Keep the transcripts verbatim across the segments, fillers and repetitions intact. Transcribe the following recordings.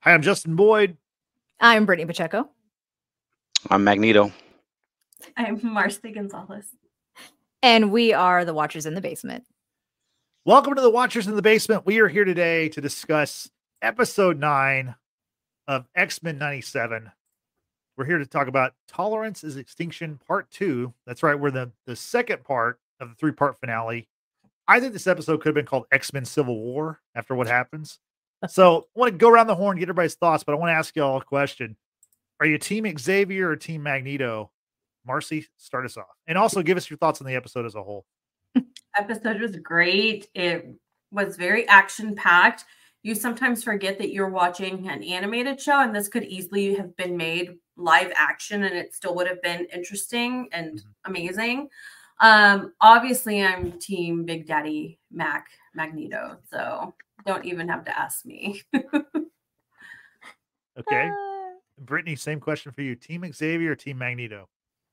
Hi, I'm Justin Boyd. I'm Brittany Pacheco. I'm Magneto. I'm Marcy Gonzalez. And we are the Watchers in the Basement. Welcome to the Watchers in the Basement. We are here today to discuss episode nine of X-Men ninety-seven. We're here to talk about Tolerance is Extinction Part two. That's right. We're the, the second part of the three-part finale. I think this episode could have been called X-Men Civil War after what happens. So I want to go around the horn, get everybody's thoughts, but I want to ask you all a question. Are you Team Xavier or Team Magneto? Marcy, start us off. And also give us your thoughts on the episode as a whole. Episode was great. It was very action-packed. You sometimes forget that you're watching an animated show, and this could easily have been made live action, and it still would have been interesting and mm-hmm. amazing. Um, obviously, I'm Team Big Daddy Mac Magneto, so don't even have to ask me. Okay. Brittany, same question for you. Team Xavier or Team Magneto?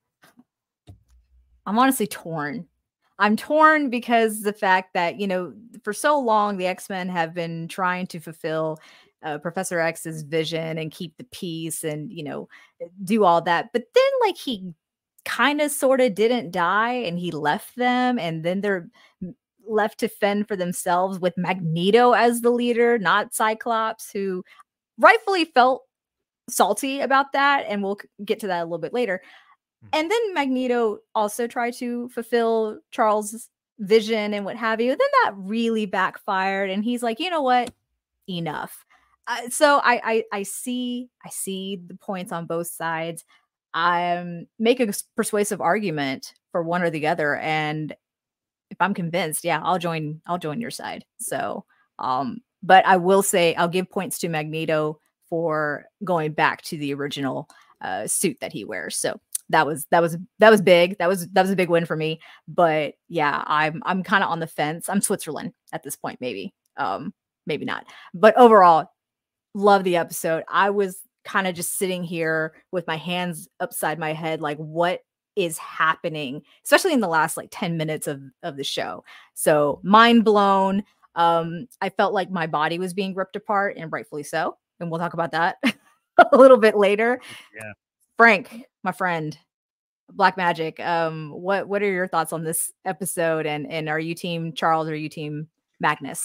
I'm honestly torn. I'm torn because the fact that, you know, for so long, the X-Men have been trying to fulfill uh, Professor X's vision and keep the peace and, you know, do all that. But then, like, he kind of sort of didn't die and he left them. And then they're left to fend for themselves with Magneto as the leader, not Cyclops, who rightfully felt salty about that. And we'll get to that a little bit later. And then Magneto also tried to fulfill Charles' vision and what have you. Then that really backfired. And he's like, you know what? Enough. Uh, so I, I I see I see the points on both sides. I make a persuasive argument for one or the other. And if I'm convinced, yeah, I'll join I'll join your side. So um, but I will say I'll give points to Magneto for going back to the original uh, suit that he wears. So That was that was that was big. That was that was a big win for me. But yeah, I'm I'm kind of on the fence. I'm Switzerland at this point, maybe, um, maybe not. But overall, love the episode. I was kind of just sitting here with my hands upside my head, like, what is happening? Especially in the last like ten minutes of of the show. So mind blown. Um, I felt like my body was being ripped apart, and rightfully so. And we'll talk about that a little bit later. Yeah. Frank, my friend, Black Magic. Um, what what are your thoughts on this episode? And and are you Team Charles or are you Team Magnus?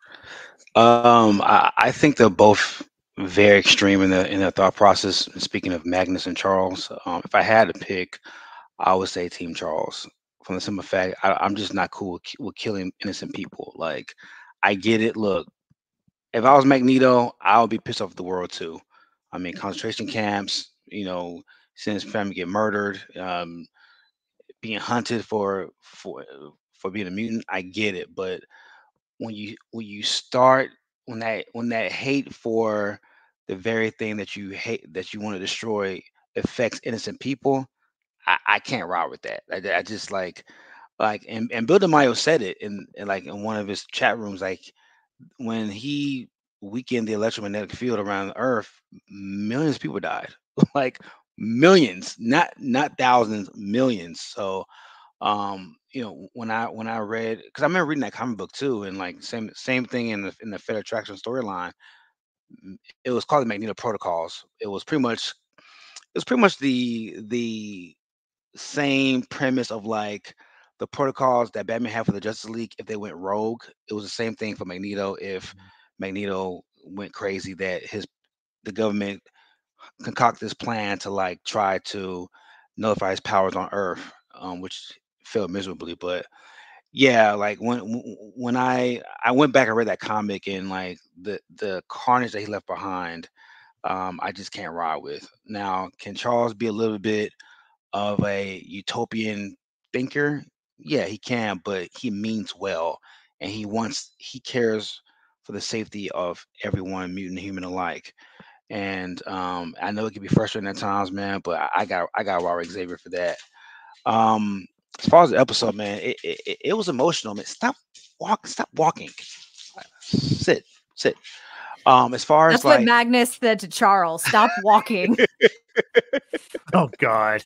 Um, I, I think they're both very extreme in the in their thought process. Speaking of Magnus and Charles, um, if I had to pick, I would say Team Charles. From the simple fact, I, I'm just not cool with, with killing innocent people. Like, I get it. Look, if I was Magneto, I would be pissed off at the world too. I mean, concentration camps. You know, seeing his family get murdered, um, being hunted for for for being a mutant. I get it, but when you when you start when that when that hate for the very thing that you hate that you want to destroy affects innocent people, I, I can't ride with that. I, I just like like and, and Bill DeMaio said it in, in like in one of his chat rooms, like when he weakened the electromagnetic field around Earth, millions of people died. Like millions, not not thousands, millions. So um you know, when i when i read, because I remember reading that comic book too, and like same same thing in the in the Fed Attraction storyline. It was called the Magneto Protocols. It was pretty much it was pretty much the the same premise of like the protocols that Batman had for the Justice League if they went rogue. It was the same thing for Magneto if Magneto went crazy, that his the government concoct this plan to like try to nullify his powers on Earth, um, which failed miserably. But yeah, like when when I I went back and read that comic, and like the the carnage that he left behind, um, I just can't ride with. Now, can Charles be a little bit of a utopian thinker? Yeah, he can, but he means well, and he wants he cares for the safety of everyone, mutant and human alike. And um, I know it can be frustrating at times, man, but I, I got I got Robert Xavier for that. Um, as far as the episode, man, it, it, it it was emotional, man. Stop walk, stop walking. Sit, sit. Um, as far That's as what like Magnus said to Charles. Stop walking. Oh God.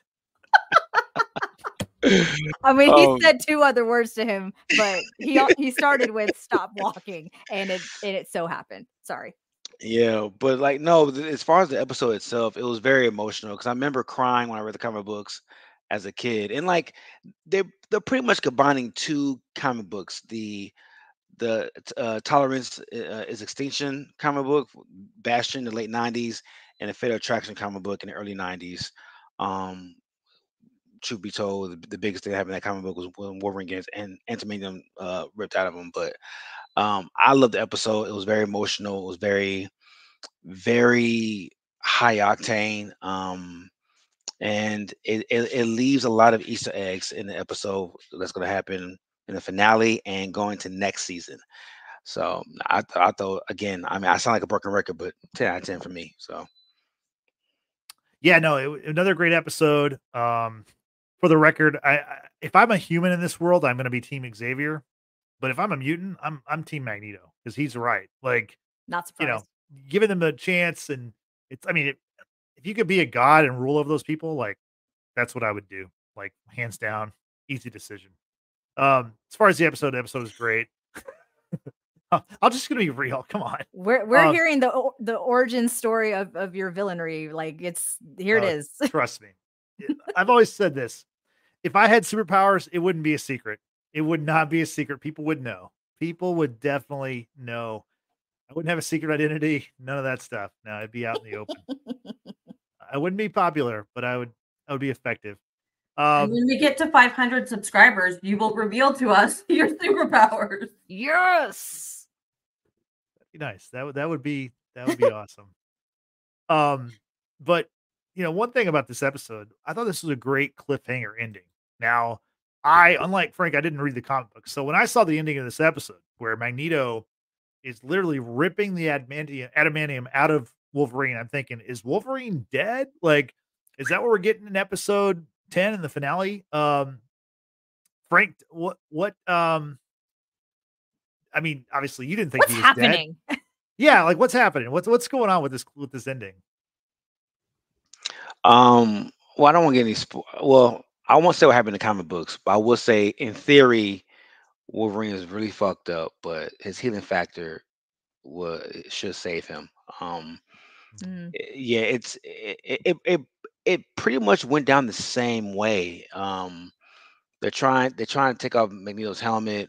I mean, he um, said two other words to him, but he he started with "stop walking," and it and it so happened. Sorry. Yeah, but like no, th- as far as the episode itself, it was very emotional because I remember crying when I read the comic books as a kid, and like they they're pretty much combining two comic books: the the t- uh, Tolerance uh, is Extinction comic book, Bastion in the late nineties, and the Fatal Attraction comic book in the early nineties. Um, truth be told, the, the biggest thing that happened in that comic book was when Wolverine gets and Antimonium uh, ripped out of him. But um, I loved the episode. It was very emotional. It was very very high octane. Um, and it, it, it leaves a lot of Easter eggs in the episode that's going to happen in the finale and going to next season. So I, th- I thought again, I mean, I sound like a broken record, but ten out of ten for me. So Yeah, no, it, another great episode. Um, for the record, I, I if I'm a human in this world, I'm going to be Team Xavier. But if I'm a mutant, I'm I'm Team Magneto because he's right. Like, Not you know, surprised. giving them a chance, and it's. I mean, it, if you could be a god and rule over those people, like that's what I would do. Like hands down, easy decision. Um, as far as the episode, the episode is great. Uh, I'm just gonna be real. Come on. We're we're Uh, hearing the o- the origin story of of your villainry. Like it's here it uh, is. trust me. It- I've always said this. If I had superpowers, it wouldn't be a secret. It would not be a secret. People would know. People would definitely know. I wouldn't have a secret identity. None of that stuff. No, I'd be out in the open. I wouldn't be popular, but I would. I would be effective. And Um, when we get to five hundred subscribers, you will reveal to us your superpowers. Yes. that'd be nice. That would that would be that would be awesome. Um, but you know, one thing about this episode, I thought this was a great cliffhanger ending. Now, I, unlike Frank, I didn't read the comic book, so when I saw the ending of this episode, where Magneto is literally ripping the adamantium, adamantium out of Wolverine, I'm thinking, is Wolverine dead? Like, is that what we're getting in episode ten in the finale? Um, Frank, what, what, um, I mean, obviously, you didn't think What's he was dead. happening? Yeah, like what's happening? What's what's going on with this with this ending? um, well, I don't want to get any. Spo- well, I won't say what happened in the comic books, but I will say, in theory, Wolverine is really fucked up, but his healing factor would should save him. Um, Mm. i- yeah, it's it, it it it pretty much went down the same way. Um, they're trying they're trying to take off Magneto's helmet,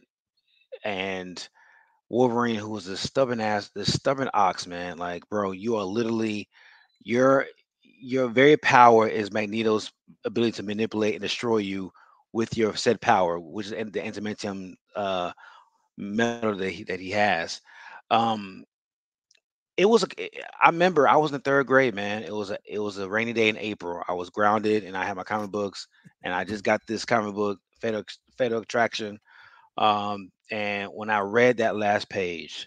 and Wolverine, who was a stubborn ass, the stubborn ox, man. Like, bro, you are literally your your very power is Magneto's ability to manipulate and destroy you with your said power, which is the antimantium uh metal that he that he has. Um, it was a, I remember I was in the third grade, man. It was a it was a rainy day in April. I was grounded and I had my comic books, and I just got this comic book, Fatal Fatal Attraction. Um, and when I read that last page,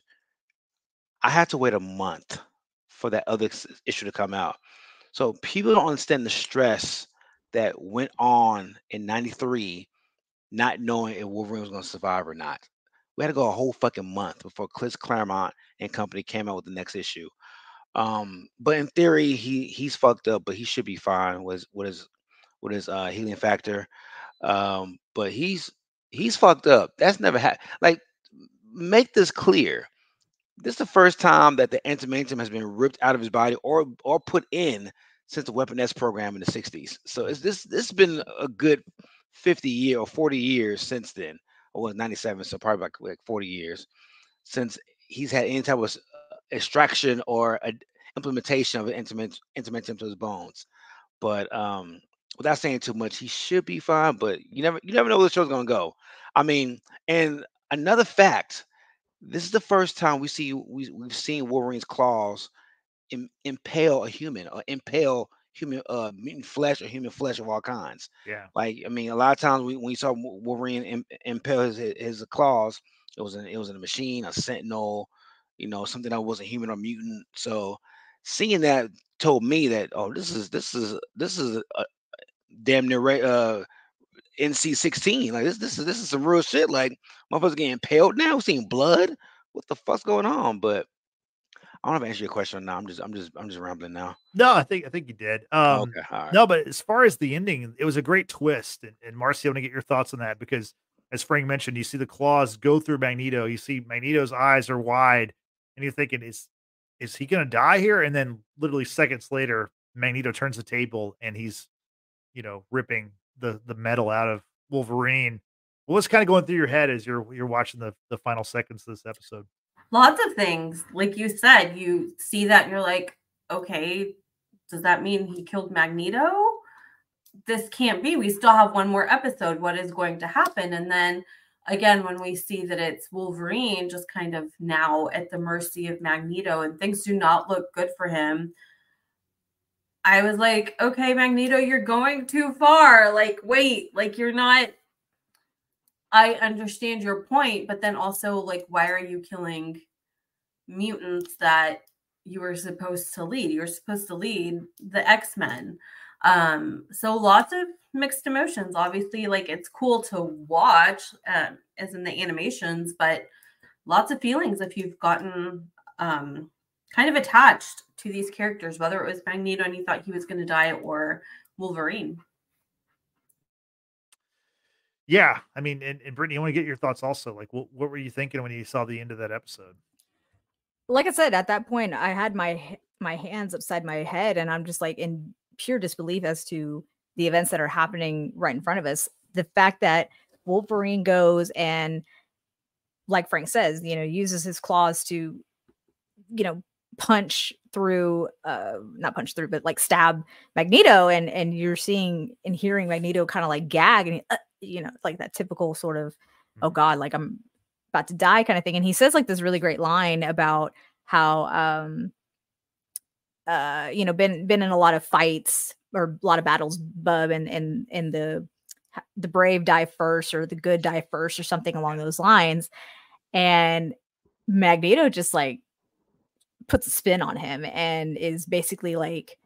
I had to wait a month for that other s- issue to come out. So people don't understand the stress that went on in ninety-three, not knowing if Wolverine was going to survive or not. We had to go a whole fucking month before Chris Claremont and company came out with the next issue. Um, but in theory, he he's fucked up, but he should be fine with with his with his uh, healing factor. Um, but he's he's fucked up. That's never happened. Like, make this clear. This is the first time that the antimantium has been ripped out of his body or or put in since the Weapon S program in the sixties. So it's this this has been a good fifty year or forty years since then. Or was ninety-seven, so probably like, like forty years since he's had any type of s- uh, extraction or a implementation of an intimate intimantium to his bones. But um without saying too much, he should be fine, but you never you never know where the show's gonna go. I mean, and another fact, this is the first time we see we, we've seen Wolverine's claws im- impale a human or impale human uh mutant flesh or human flesh of all kinds. Yeah. Like, I mean, a lot of times we, when we saw Wo- Wolverine im- impale his, his his claws, it was an it was in a machine, a sentinel, you know, something that wasn't human or mutant. So seeing that told me that, oh, this is this is this is a damn near ra- uh N C sixteen. Like, this this is this is some real shit. Like, motherfuckers getting impaled now, seeing blood. What the fuck's going on? But I don't know if I answered your question or not. I'm just I'm just I'm just rambling now. No, I think I think you did. Um, Okay, all right. no, but as far as the ending, it was a great twist. And, and Marcy, I want to get your thoughts on that because, as Frank mentioned, you see the claws go through Magneto. You see Magneto's eyes are wide, and you're thinking, is is he going to die here? And then literally seconds later, Magneto turns the table and he's, you know, ripping the the metal out of Wolverine. What's kind of going through your head as you're you're watching the the final seconds of this episode? Lots of things. Like you said, you see that and you're like, okay, does that mean he killed Magneto? This can't be. We still have one more episode. What is going to happen? And then again, when we see that it's Wolverine just kind of now at the mercy of Magneto and things do not look good for him, I was like, okay, Magneto, you're going too far. Like, wait, like you're not. I understand your point, but then also, like, why are you killing mutants that you were supposed to lead? You were supposed to lead the X-Men. Um, so lots of mixed emotions. Obviously, like, it's cool to watch, um, as in the animations, but lots of feelings if you've gotten um, kind of attached to these characters, whether it was Magneto and you thought he was going to die or Wolverine. Yeah, I mean, and, and Brittany, I want to get your thoughts also. Like, what, what were you thinking when you saw the end of that episode? Like I said, at that point, I had my my hands upside my head, and I'm just like in pure disbelief as to the events that are happening right in front of us. The fact that Wolverine goes and, like Frank says, you know, uses his claws to, you know, punch through, uh, not punch through, but like stab Magneto, and and you're seeing and hearing Magneto kind of like gag, and he, uh, you know, like that typical sort of, oh God, like I'm about to die kind of thing. And he says like this really great line about how, um, uh, you know, been been in a lot of fights or a lot of battles, bub, and and and the the brave die first, or the good die first, or something along those lines. And Magneto just like puts a spin on him and is basically like,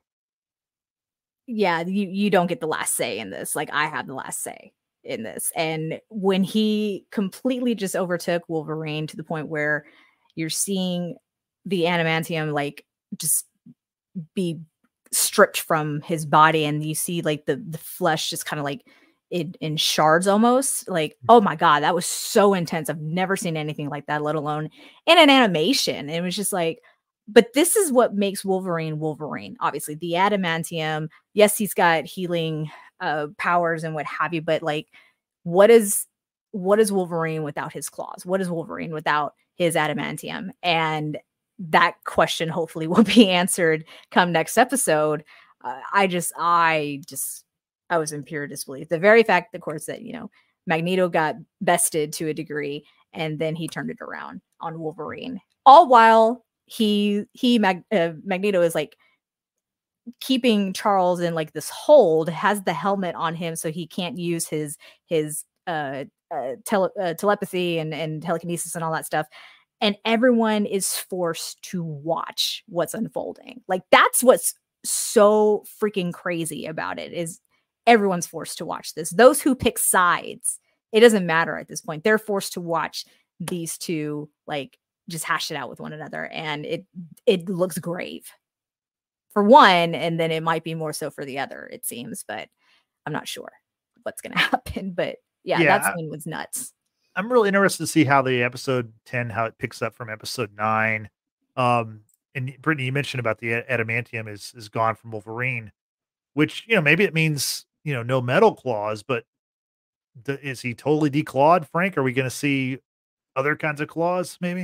yeah, you you don't get the last say in this. Like, I have the last say in this. And when he completely just overtook Wolverine to the point where you're seeing the adamantium like just be stripped from his body, and you see like the the flesh just kind of like in, in shards almost, like, oh my God, that was so intense. I've never seen anything like that, let alone in an animation. It was just like, but this is what makes Wolverine Wolverine. Obviously, the adamantium, yes, he's got healing uh, powers and what have you, but like, what is what is Wolverine without his claws? What is Wolverine without his adamantium? And that question hopefully will be answered come next episode. Uh, I just, I just, I was in pure disbelief. The very fact, of course, that, you know, Magneto got bested to a degree, and then he turned it around on Wolverine, all while he, he, Mag, uh, Magneto is like keeping Charles in like this hold, has the helmet on him so he can't use his, his, uh, uh, tele, uh telepathy and, and telekinesis and all that stuff. And everyone is forced to watch what's unfolding. Like, that's what's so freaking crazy about it, is everyone's forced to watch this. Those who pick sides, it doesn't matter at this point. They're forced to watch these two like just hash it out with one another. And it it looks grave for one, and then it might be more so for the other, it seems, but I'm not sure what's going to happen. But yeah, Yeah, that scene was nuts. I'm really interested to see how the episode ten, how it picks up from episode nine. Um, and Brittany, you mentioned about the adamantium is is gone from Wolverine, which, you know, maybe it means, you know, no metal claws, but the, is he totally declawed, Frank? Are we going to see other kinds of claws, maybe?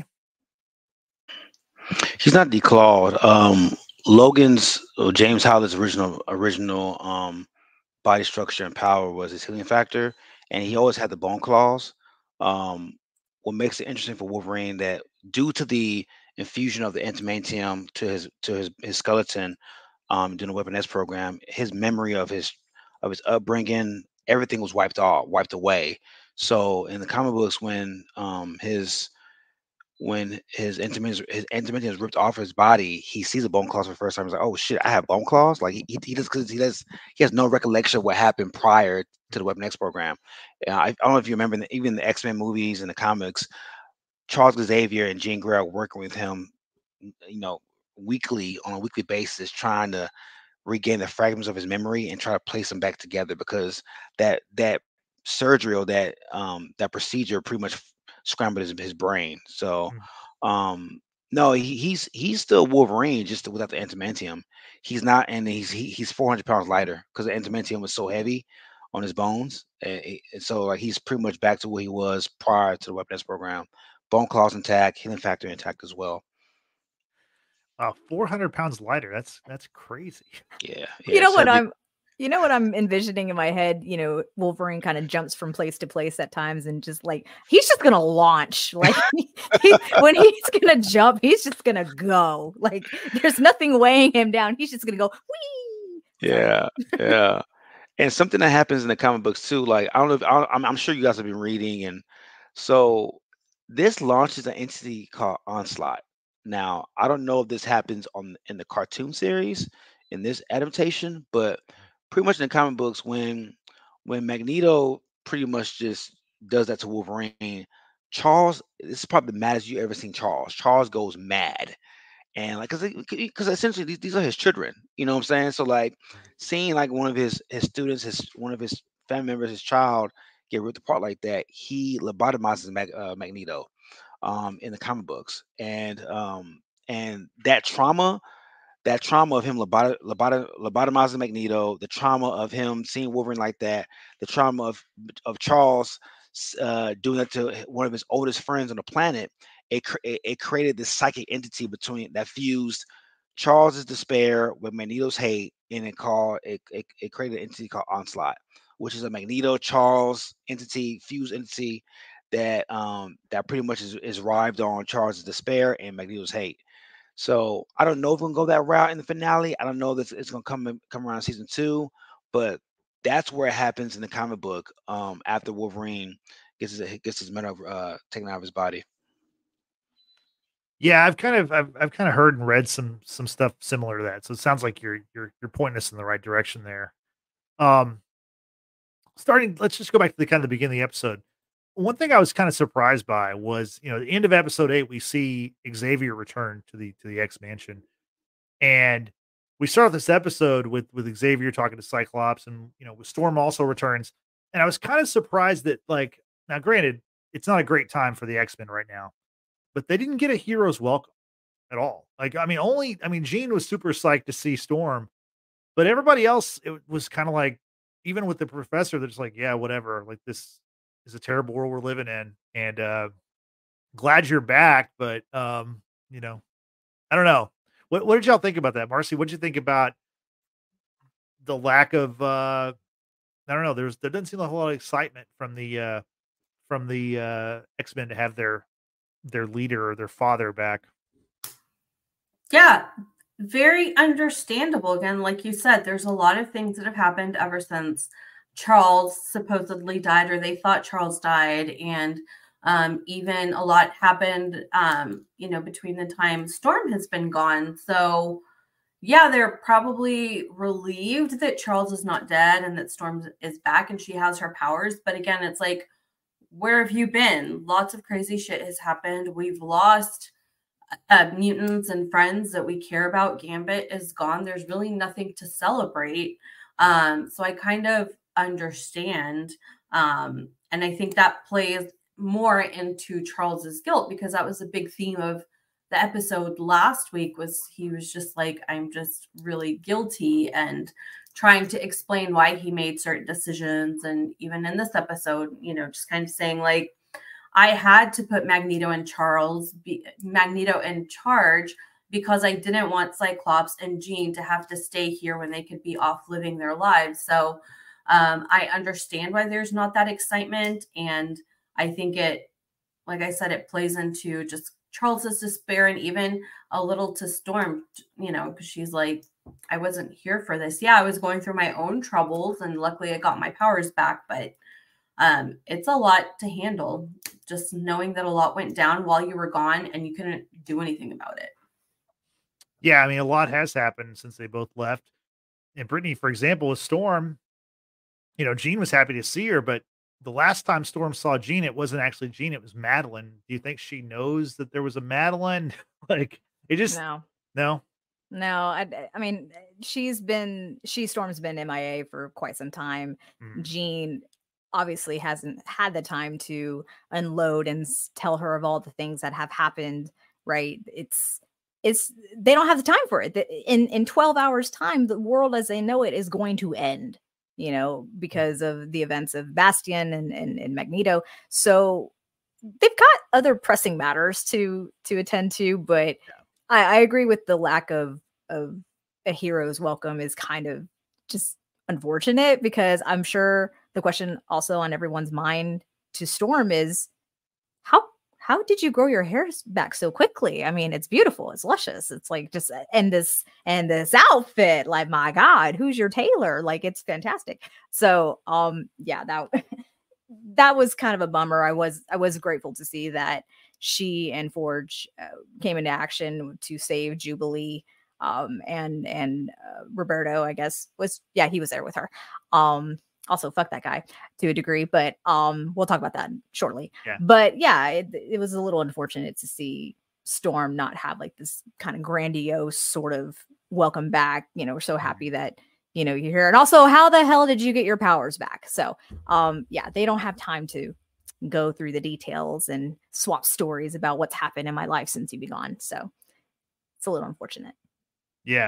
He's not declawed. Um, Logan's uh, James Howlett's original original um, body structure and power was his healing factor, and he always had the bone claws. Um, what makes it interesting for Wolverine that due to the infusion of the adamantium to his to his, his skeleton um, during the Weapon X program, his memory of his of his upbringing, everything was wiped off, wiped away. So in the comic books, when um, his when his adamantium his adamantium is ripped off his body, he sees the bone claws for the first time. He's like, "Oh shit, I have bone claws!" Like he he, he just because he does he has no recollection of what happened prior to the Weapon X program. Uh, I, I don't know if you remember, the, even the X-Men movies and the comics, Charles Xavier and Jean Grey are working with him, you know, weekly on a weekly basis, trying to regain the fragments of his memory and try to place them back together, because that that surgery or that um that procedure pretty much scrambled his, his brain. So Mm. um No, he, he's he's still Wolverine, just without the adamantium. He's not, and he's he, he's four hundred pounds lighter because the adamantium was so heavy on his bones, and, and so like he's pretty much back to where he was prior to the Weapon X program. Bone claws intact, healing factor intact as well. Uh, four hundred pounds lighter. That's that's crazy. Yeah, You yeah. know what Cedric, I'm you know what I'm envisioning in my head, you know, Wolverine kind of jumps from place to place at times and just like he's just gonna launch. Like he, when he's gonna jump, he's just gonna go. Like there's nothing weighing him down. He's just gonna go whee. yeah, yeah. And something that happens in the comic books too, like I don't know if I, I'm, I'm sure you guys have been reading, and so this launches an entity called Onslaught. Now, I don't know if this happens on in the cartoon series in this adaptation, but pretty much in the comic books, when when Magneto pretty much just does that to Wolverine, Charles, this is probably the maddest you ever seen Charles. Charles goes mad. And like, cause, because essentially these, these are his children, you know what I'm saying? So like, seeing like one of his his students, his one of his family members, his child get ripped apart like that, he lobotomizes Mag, uh, Magneto, um, in the comic books, and um, and that trauma, that trauma of him lobot- lobot- lobotomizing Magneto, the trauma of him seeing Wolverine like that, the trauma of of Charles uh, doing that to one of his oldest friends on the planet, it, cr- it, it created this psychic entity between that fused Charles's despair with Magneto's hate, and it called it, it, it created an entity called Onslaught, which is a Magneto Charles entity, fused entity that um that pretty much is, is arrived on Charles's despair and Magneto's hate. So I don't know if we're gonna go that route in the finale. I don't know that it's gonna come in, come around season two, but that's where it happens in the comic book. Um, after Wolverine gets his gets his metal uh taken out of his body. Yeah, I've kind of I've I've kind of heard and read some some stuff similar to that. So it sounds like you're you're you're pointing us in the right direction there. Um, starting, let's just go back to the kind of the beginning of the episode. One thing I was kind of surprised by was, you know, the end of episode eight, we see Xavier return to the to the X Mansion, and we start this episode with with Xavier talking to Cyclops, and you know, Storm also returns, and I was kind of surprised that, like, now granted, it's not a great time for the X Men right now, but they didn't get a hero's welcome at all. Like, I mean, only, I mean, Jean was super psyched to see Storm, but everybody else, it was kind of like, even with the professor, they're just like, yeah, whatever. Like, this is a terrible world we're living in, and uh, glad you're back. But um, you know, I don't know. What what did y'all think about that, Marcy? What did you think about the lack of? Uh, I don't know. There's there doesn't seem a whole lot of excitement from the uh, from the uh, X Men to have their their leader or their father back. Yeah, very understandable. Again, like you said, there's a lot of things that have happened ever since Charles supposedly died, or they thought Charles died, and um, even a lot happened, um, you know, between the time Storm has been gone. So, yeah, they're probably relieved that Charles is not dead and that Storm is back and she has her powers. But again, it's like, where have you been? Lots of crazy shit has happened. We've lost uh, mutants and friends that we care about. Gambit is gone. There's really nothing to celebrate. Um, so I kind of understand. Um, and I think that plays more into Charles's guilt, because that was a big theme of the episode last week, was he was just like, I'm just really guilty, and trying to explain why he made certain decisions. And even in this episode, you know, just kind of saying like, I had to put Magneto and Charles, be, Magneto in charge, because I didn't want Cyclops and Jean to have to stay here when they could be off living their lives. So um, I understand why there's not that excitement. And I think it, like I said, it plays into just Charles's despair, and even a little to Storm, you know, because she's like, I wasn't here for this. Yeah, I was going through my own troubles, and luckily I got my powers back, but um, it's a lot to handle, just knowing that a lot went down while you were gone and you couldn't do anything about it. Yeah, I mean, a lot has happened since they both left. And Brittany, for example, with Storm, you know, Jean was happy to see her, but the last time Storm saw Jean, it wasn't actually Jean, it was Madeline. Do you think she knows that there was a Madeline? Like, it just, No. no. No, I, I mean, she's been, she Storm's been M I A for quite some time. Mm. Jean obviously hasn't had the time to unload and s- tell her of all the things that have happened right? It's it's they don't have the time for it. In in twelve hours time, the world as they know it is going to end, you know, because of the events of Bastion and and, and Magneto. So they've got other pressing matters to to attend to, but yeah. I, I agree with the lack of of a hero's welcome is kind of just unfortunate, because I'm sure the question also on everyone's mind to Storm is how how did you grow your hair back so quickly? I mean, it's beautiful, it's luscious, it's like just and this and this outfit, like, my God, who's your tailor? Like, it's fantastic. So um yeah, that that was kind of a bummer. I was I was grateful to see that she and Forge uh, came into action to save Jubilee. Um, and and uh, Roberto, I guess, was yeah, he was there with her. Um, also, fuck that guy to a degree, but um, we'll talk about that shortly. Yeah. But yeah, it, it was a little unfortunate to see Storm not have like this kind of grandiose sort of welcome back. You know, we're so happy that, you know, you're here. And also, how the hell did you get your powers back? So um, yeah, they don't have time to go through the details and swap stories about what's happened in my life since you've been gone. So it's a little unfortunate. Yeah.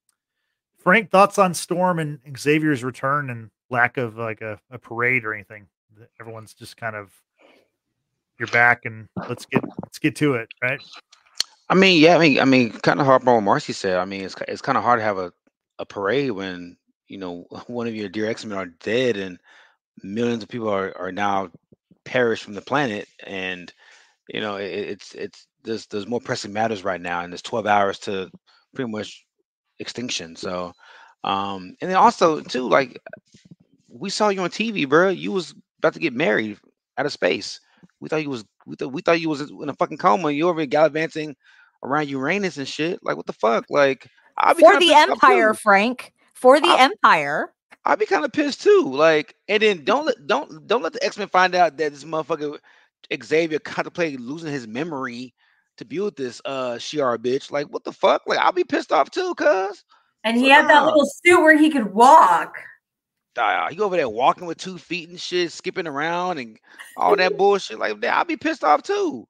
Frank, thoughts on Storm and Xavier's return and lack of like a, a parade or anything? Everyone's just kind of, you're back and let's get let's get to it, right? I mean, yeah, I mean, I mean, kind of hard on what Marcy said. I mean, it's it's kind of hard to have a, a parade when, you know, one of your dear X-Men are dead and millions of people are, are now perished from the planet, and you know, it, it's it's there's there's more pressing matters right now, and there's twelve hours to pretty much extinction. So um and then also too, like, we saw you on T V, bro. You was about to get married out of space. We thought you was we thought we thought you was in a fucking coma. You over here gallivanting around Uranus and shit. Like, what the fuck? Like, I'll be for the Empire, Frank. For the I'll, Empire. I'd be kind of pissed too. Like, and then don't let don't don't let the X-Men find out that this motherfucker Xavier contemplated losing his memory to build this uh Shi'ar bitch. Like, what the fuck? Like, I'll be pissed off too, cuz. And he so, had that nah. little suit where he could walk. Uh, he over there walking with two feet and shit, skipping around and all that bullshit like that. I'll be pissed off too.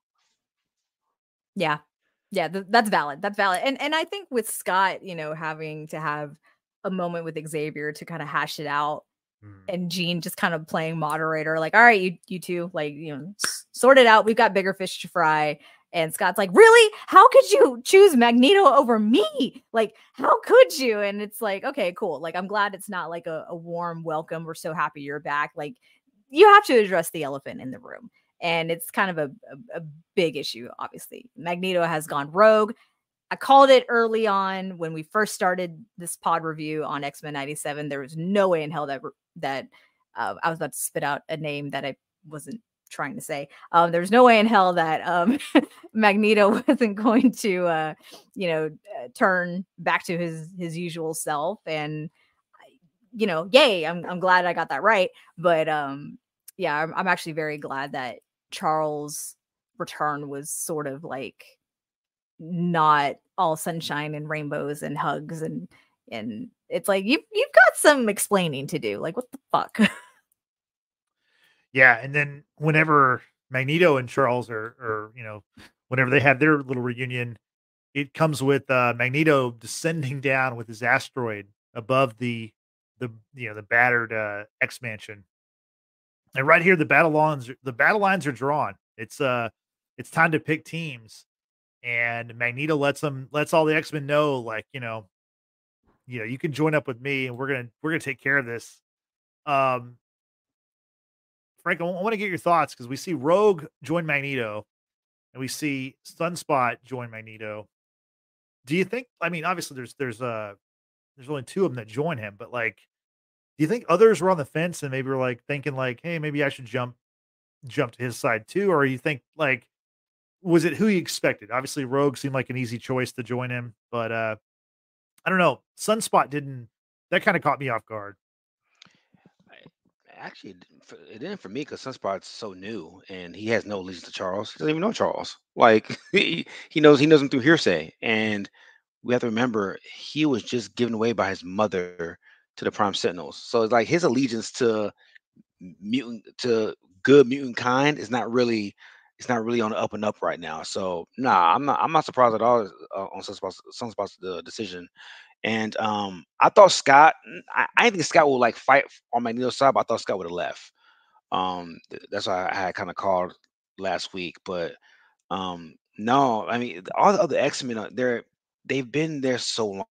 Yeah. Yeah, th- that's valid. That's valid. And and I think with Scott, you know, having to have a moment with Xavier to kind of hash it out, mm. and Jean just kind of playing moderator, like, all right, you you two, like, you know, s- sort it out. We've got bigger fish to fry. And Scott's like, really? How could you choose Magneto over me? Like, how could you? And it's like, okay, cool. Like, I'm glad it's not like a, a warm welcome. We're so happy you're back. Like, you have to address the elephant in the room. And it's kind of a, a, a big issue, obviously. Magneto has gone rogue. I called it early on when we first started this pod review on X-Men ninety-seven. There was no way in hell that, that uh, I was about to spit out a name that I wasn't trying to say. Um, there's no way in hell that um, Magneto wasn't going to, uh, you know, uh, turn back to his his usual self. And, you know, yay! I'm I'm glad I got that right. But um, yeah, I'm, I'm actually very glad that Charles' return was sort of like not all sunshine and rainbows and hugs and and it's like you you've got some explaining to do. Like, what the fuck? Yeah, and then whenever Magneto and Charles are, are, you know, whenever they have their little reunion, it comes with uh, Magneto descending down with his asteroid above the, the you know, the battered uh, X Mansion, and right here the battle lines the battle lines are drawn. It's uh, it's time to pick teams, and Magneto lets them lets all the X-Men know, like, you know, you know, you can join up with me, and we're gonna we're gonna take care of this. Um. Frank, I want to get your thoughts because we see Rogue join Magneto and we see Sunspot join Magneto. Do you think, I mean, obviously there's, there's, uh, there's only two of them that join him, but like, do you think others were on the fence and maybe were like thinking like, hey, maybe I should jump, jump to his side too? Or you think like, was it who he expected? Obviously Rogue seemed like an easy choice to join him, but, uh, I don't know. Sunspot didn't, that kind of caught me off guard. Actually, it didn't for me because Sunspot's so new and he has no allegiance to Charles. He doesn't even know Charles. Like, he, he knows he knows him through hearsay. And we have to remember he was just given away by his mother to the Prime Sentinels. So it's like his allegiance to mutant to good mutant kind is not really it's not really on the up and up right now. So nah, I'm not I'm not surprised at all uh, on Sunspot's Sunspot's the decision. And um, I thought Scott, I, I didn't think Scott would like fight on Magneto's side, but I thought Scott would have left. Um, th- that's why I had kind of called last week. But um, no, I mean all the other X Men, they're they've been there so long.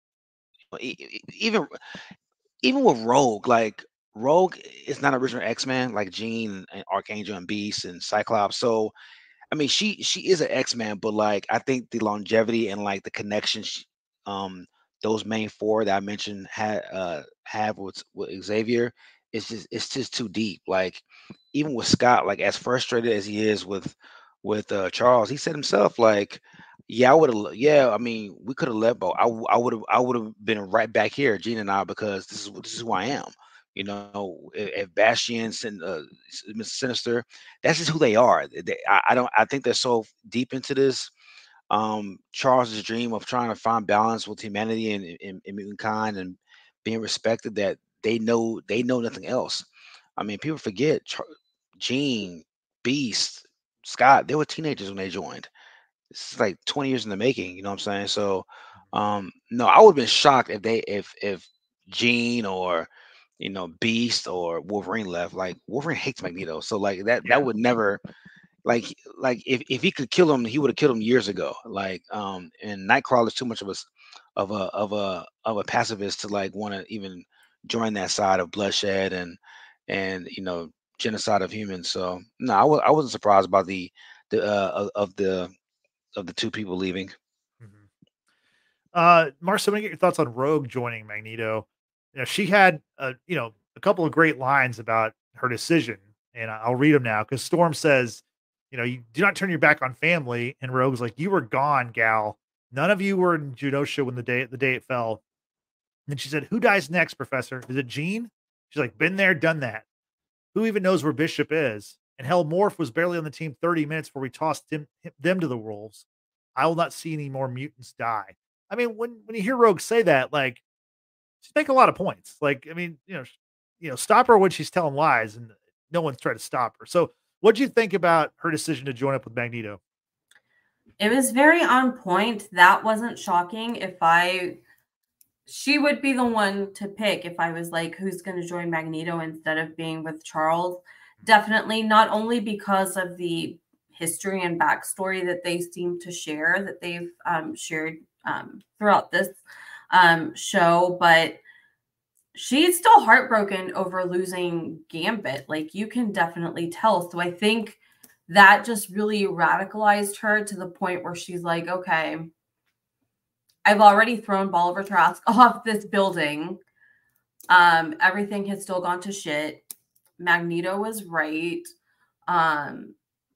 E- e- e- Even even with Rogue, like Rogue is not original X Men like Jean and Archangel and Beast and Cyclops. So I mean, she she is an X-Man, but like I think the longevity and like the connection sh um those main four that I mentioned had uh have with with Xavier, it's just it's just too deep. Like even with Scott, like as frustrated as he is with with uh Charles, he said himself, like, yeah, I would have yeah, I mean, we could have let Bo. I w- I would have I would have been right back here, Gene and I, because this is this is who I am. You know, if, if Bastion, Sin- uh, Mister Sinister, that's just who they are. They, I, I don't. I think they're so deep into this. Um, Charles's dream of trying to find balance with humanity and, and, and mutant kind and being respected, that they know they know nothing else. I mean, people forget Char- Jean, Beast, Scott. They were teenagers when they joined. This is like twenty years in the making. You know what I'm saying? So, um, no, I would have been shocked if they if if Jean or you know Beast or Wolverine left. Like Wolverine hates Magneto, so like that Yeah. that would never like like if, if he could kill him, he would have killed him years ago. Like um, and Nightcrawler is too much of a s- of a of a of a pacifist to like want to even join that side of bloodshed and and you know genocide of humans. So no, I was I wasn't surprised about the the uh, of of the of the two people leaving. Mhm. Uh, Marcia, let me get your thoughts on Rogue joining Magneto. You know, she had a you know a couple of great lines about her decision, and I- I'll read them now because Storm says, you know, you do not turn your back on family, and Rogue's like, you were gone, gal. None of you were in Genosha when the day the day it fell. And then she said, who dies next, Professor? Is it Jean? She's like, been there, done that. Who even knows where Bishop is? And hell, Morph was barely on the team thirty minutes before we tossed him, them to the wolves. I will not see any more mutants die. I mean, when when you hear Rogue say that, like she's making a lot of points. Like, I mean, you know, sh- you know, stop her when she's telling lies, and no one's trying to stop her. So, what do you think about her decision to join up with Magneto? It was very on point. That wasn't shocking. If I, she would be the one to pick if I was like, who's going to join Magneto instead of being with Charles. Definitely, not only because of the history and backstory that they seem to share, that they've um, shared um, throughout this um, show, but she's still heartbroken over losing Gambit. Like you can definitely tell. So I think that just really radicalized her to the point where she's like, okay, I've already thrown Bolivar Trask off this building. Um, everything has still gone to shit. Magneto was right. Um,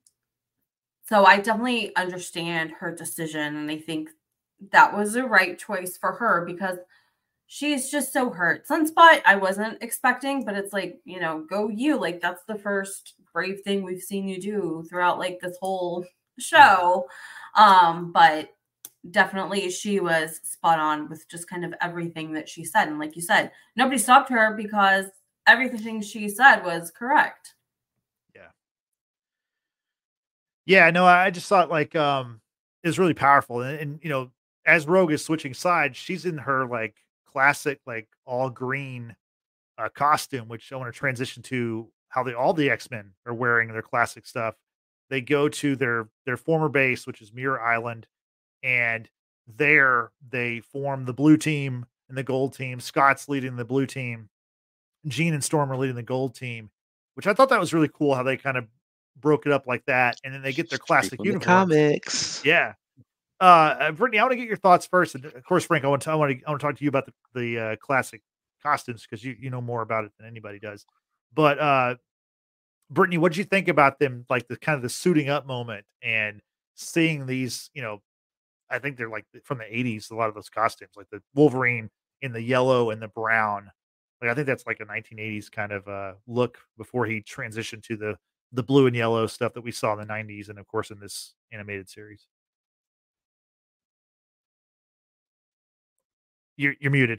so I definitely understand her decision, and I think that was the right choice for her because she's just so hurt. Sunspot, I wasn't expecting, but it's like, you know, go you. Like, that's the first brave thing we've seen you do throughout, like, this whole show. Um, but definitely she was spot on with just kind of everything that she said. And like you said, nobody stopped her because everything she said was correct. Yeah. Yeah, no, I just thought like um it's really powerful. And, and you know, as Rogue is switching sides, she's in her like classic, like all green uh, costume, which I want to transition to how they all the X-Men are wearing their classic stuff. They go to their their former base, which is Muir Island, and there they form the blue team and the gold team. Scott's leading the blue team. Jean and Storm are leading the gold team, which I thought that was really cool how they kind of broke it up like that. And then they get their Straight classic from the uniforms. comics. Yeah. Uh, uh, Brittany, I want to get your thoughts first. And of course, Frank, I want to, I want to, I want to talk to you about the, the uh, classic costumes because you, you know more about it than anybody does. But uh, Brittany, what did you think about them? Like the kind of the suiting up moment and seeing these, you know, I think they're like from the eighties, a lot of those costumes, like the Wolverine in the yellow and the brown. Like I think that's like a nineteen eighties kind of uh, look before he transitioned to the the blue and yellow stuff that we saw in the nineties and of course in this animated series. You're you're muted.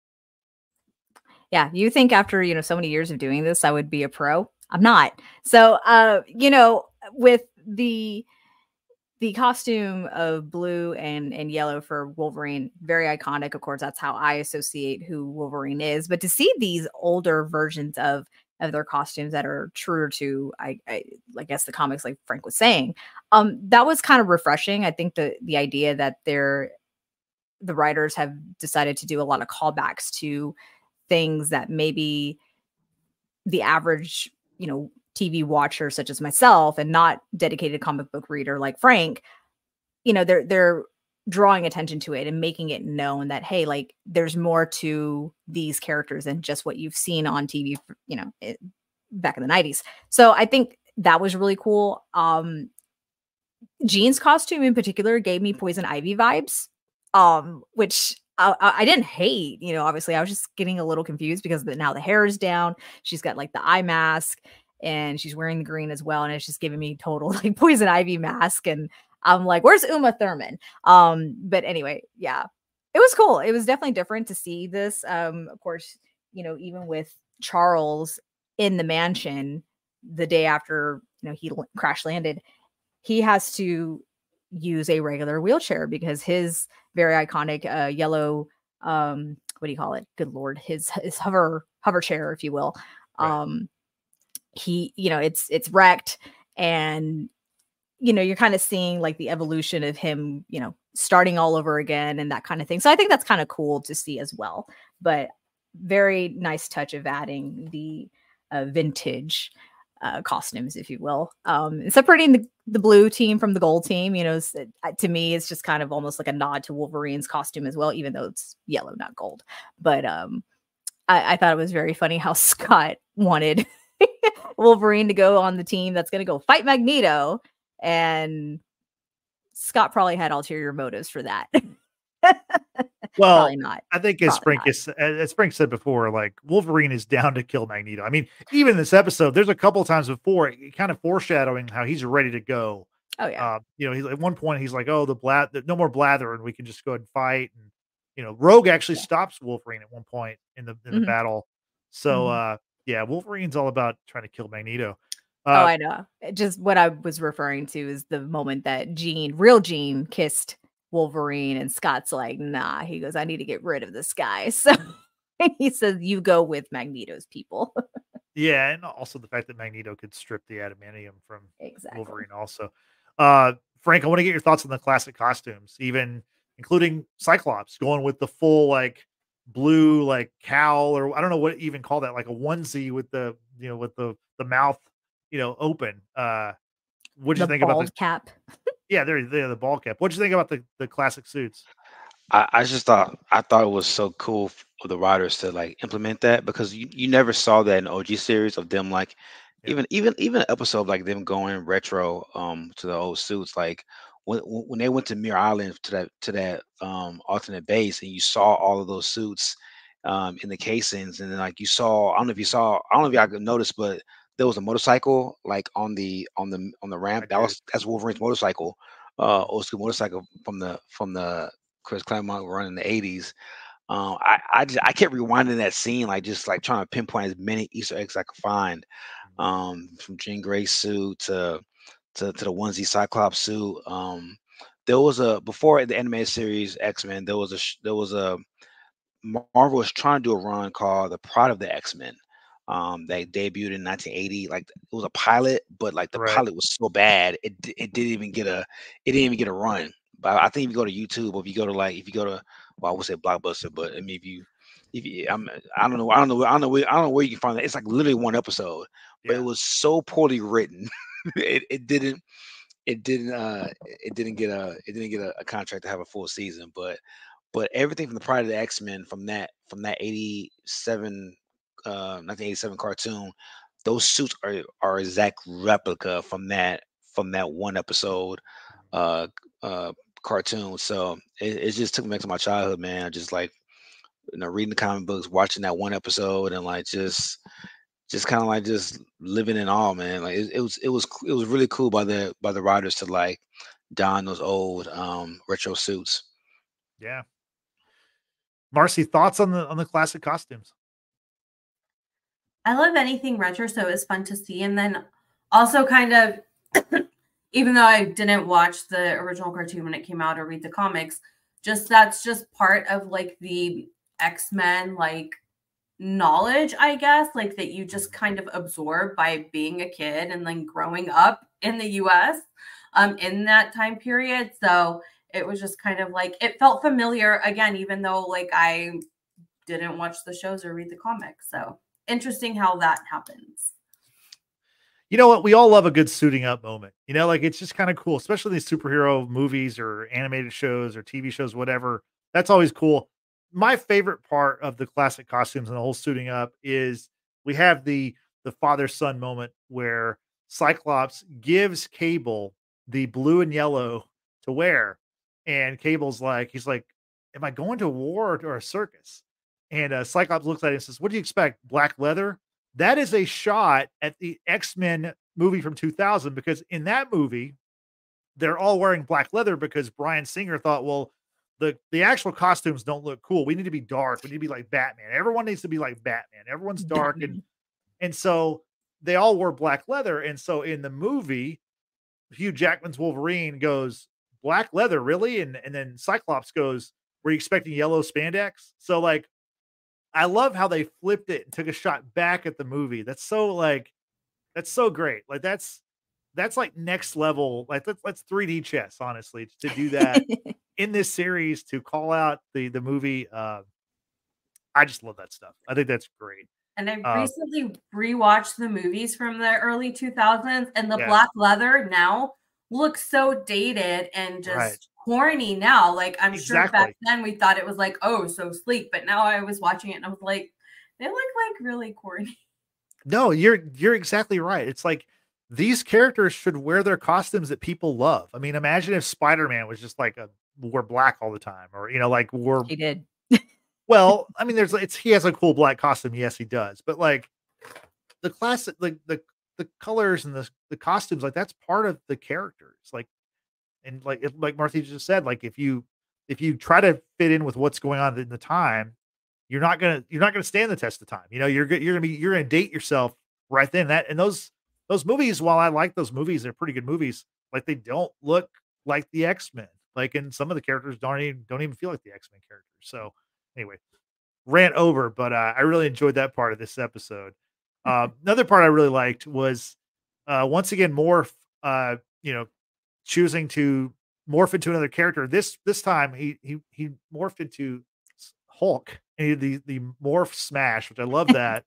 Yeah, you think after, you know, so many years of doing this, I would be a pro? I'm not. So, uh, you know, with the the costume of blue and and yellow for Wolverine, very iconic. Of course, that's how I associate who Wolverine is. But to see these older versions of of their costumes that are truer to, I, I, I guess, the comics, like Frank was saying, um, that was kind of refreshing. I think the the idea that they're the writers have decided to do a lot of callbacks to things that maybe the average, you know, T V watcher such as myself and not dedicated comic book reader like Frank, you know, they're they're drawing attention to it and making it known that, hey, like there's more to these characters than just what you've seen on T V, you know, it, back in the nineties. So I think that was really cool. Um, Jean's costume in particular gave me Poison Ivy vibes, um, which I, I didn't hate. You know, obviously I was just getting a little confused because the, now the hair is down. She's got like the eye mask and she's wearing the green as well. And it's just giving me total like Poison Ivy mask. And I'm like, where's Uma Thurman? Um, but anyway, yeah, it was cool. It was definitely different to see this. Um, of course, you know, even with Charles in the mansion the day after, you know, he l- crash landed, he has to use a regular wheelchair because his very iconic uh, yellow, um, what do you call it? Good Lord, his his hover hover chair, if you will. Right. Um, he, you know, it's it's wrecked, and you know, you're kind of seeing like the evolution of him, you know, starting all over again and that kind of thing. So I think that's kind of cool to see as well. But very nice touch of adding the uh, vintage uh, costumes, if you will. Um, separating the, the blue team from the gold team, you know, s- uh, to me, it's just kind of almost like a nod to Wolverine's costume as well, even though it's yellow, not gold. But um, I, I thought it was very funny how Scott wanted Wolverine to go on the team that's going to go fight Magneto. And Scott probably had ulterior motives for that. Well, Probably not. I think as Probably Frank not. is, as Frank said before, like Wolverine is down to kill Magneto. I mean, even in this episode, there's a couple of times before, it kind of foreshadowing how he's ready to go. Oh yeah. Uh, you know, he's at one point he's like, "Oh, the blat, no more blather, and we can just go ahead and fight." And you know, Rogue actually Yeah. stops Wolverine at one point in the in the Mhm. battle. So, Mhm. uh, yeah, Wolverine's all about trying to kill Magneto. Oh, Uh, I know. It Just what I was referring to is the moment that Jean, real Jean, kissed Wolverine, and Scott's like, "Nah." He goes, "I need to get rid of this guy." So he says, "You go with Magneto's people." yeah, and also the fact that Magneto could strip the adamantium from Exactly. Wolverine also. Uh, Frank, I want to get your thoughts on the classic costumes, even including Cyclops going with the full like blue like cowl, or I don't know what even call that, like a onesie with the you know with the the mouth you know open. Uh, what did The you think about the bald cap. yeah they're they're the ball cap? What did you think about the the classic suits? I, I just thought I thought it was so cool for the writers to like implement that because you, you never saw that in O G series of them like Yeah, even even even an episode like them going retro um to the old suits like when when when they went to Muir Island to that to that um alternate base and you saw all of those suits um in the casings and then like you saw I don't know if you saw I don't know if y'all could notice but there was a motorcycle like on the on the on the I ramp that did. was that's Wolverine's motorcycle uh Mhm. old school motorcycle from the from the Chris Claremont run in the eighties. Um, I I just I kept rewinding that scene, like just like trying to pinpoint as many Easter eggs I could find. Um, from Jean Grey's suit to to to the onesie Cyclops suit. Um, there was a before the animated series X Men. There was a sh- there was a Marvel was trying to do a run called The Pride of the X-Men. Um, they debuted in nineteen eighty. Like it was a pilot, but like the Right. pilot was so bad, it di- it didn't even get a it didn't even get a run. But I think if you go to YouTube or if you go to like if you go to well, I would say Blockbuster, but I mean if you if you I'm I don't know I don't know I don't know where, I don't know where you can find that. It's like literally one episode, but it Yeah. was so poorly written. it, it didn't it didn't uh it didn't get a it didn't get a, a contract to have a full season, but but everything from the Pride of the X-Men from that from that eighty-seven uh nineteen eighty-seven cartoon, those suits are are exact replica from that from that one episode uh uh cartoon. So it, it just took me back to my childhood, man. Just like you know, reading the comic books, watching that one episode and like just just kind of like just living in awe, man. Like it, it was it was it was really cool by the by the writers to like don those old um retro suits. Yeah. Marcy, thoughts on the on the classic costumes? I love anything retro, so it was fun to see. And then also kind of even though I didn't watch the original cartoon when it came out or read the comics, just that's just part of like the X-Men like knowledge, I guess, like that you just kind of absorb by being a kid and then growing up in the U S um in that time period. So it was just kind of like it felt familiar again, even though like I didn't watch the shows or read the comics. So interesting how that happens. You know what? We all love a good suiting up moment. You know, like it's just kind of cool, especially these superhero movies or animated shows or T V shows, whatever. That's always cool. My favorite part of the classic costumes and the whole suiting up is we have the the father son moment where Cyclops gives Cable the blue and yellow to wear, and Cable's like, he's like, "Am I going to war or a circus?" And uh, Cyclops looks at it and says, "What do you expect? Black leather?" That is a shot at the X-Men movie from two thousand, because in that movie, they're all wearing black leather because Bryan Singer thought, well, the, the actual costumes don't look cool. We need to be dark. We need to be like Batman. Everyone needs to be like Batman. Everyone's dark. And, and so they all wore black leather. And so in the movie, Hugh Jackman's Wolverine goes, "Black leather, really?" And, and then Cyclops goes, "Were you expecting yellow spandex?" So like, I love how they flipped it and took a shot back at the movie. That's so like, that's so great. Like that's, that's like next level. Like that's, that's three D chess, honestly, to do that in this series, to call out the, the movie. Uh, I just love that stuff. I think that's great. And I Uh, recently rewatched the movies from the early two thousands, and the Yeah. black leather now looks so dated and just Right. corny now. Like I'm sure back Exactly. then we thought it was like, oh, so sleek, but now I was watching it and I was like, they look like really corny. No, you're, you're exactly right. It's like these characters should wear their costumes that people love. I mean, imagine if Spider-Man was just like a wore black all the time, or, you know, like wore, He did. well, I mean, there's, it's, he has a cool black costume. Yes, he does. But like the classic, like the, the colors and the, the costumes, like that's part of the characters. Like, and like, it, like Martha just said, like if you, if you try to fit in with what's going on in the time, you're not going to, you're not going to stand the test of time. You know, you're, go- you're going to be, you're going to date yourself right then. That, and those, those movies, while I like those movies, they're pretty good movies. Like they don't look like the X-Men. Like, and some of the characters don't even, don't even feel like the X-Men characters. So anyway, rant over, but uh, I really enjoyed that part of this episode. Uh, another part I really liked was uh, once again Morph, uh, you know, choosing to morph into another character. This this time he he he morphed into Hulk, and he did the the morph smash, which I love that.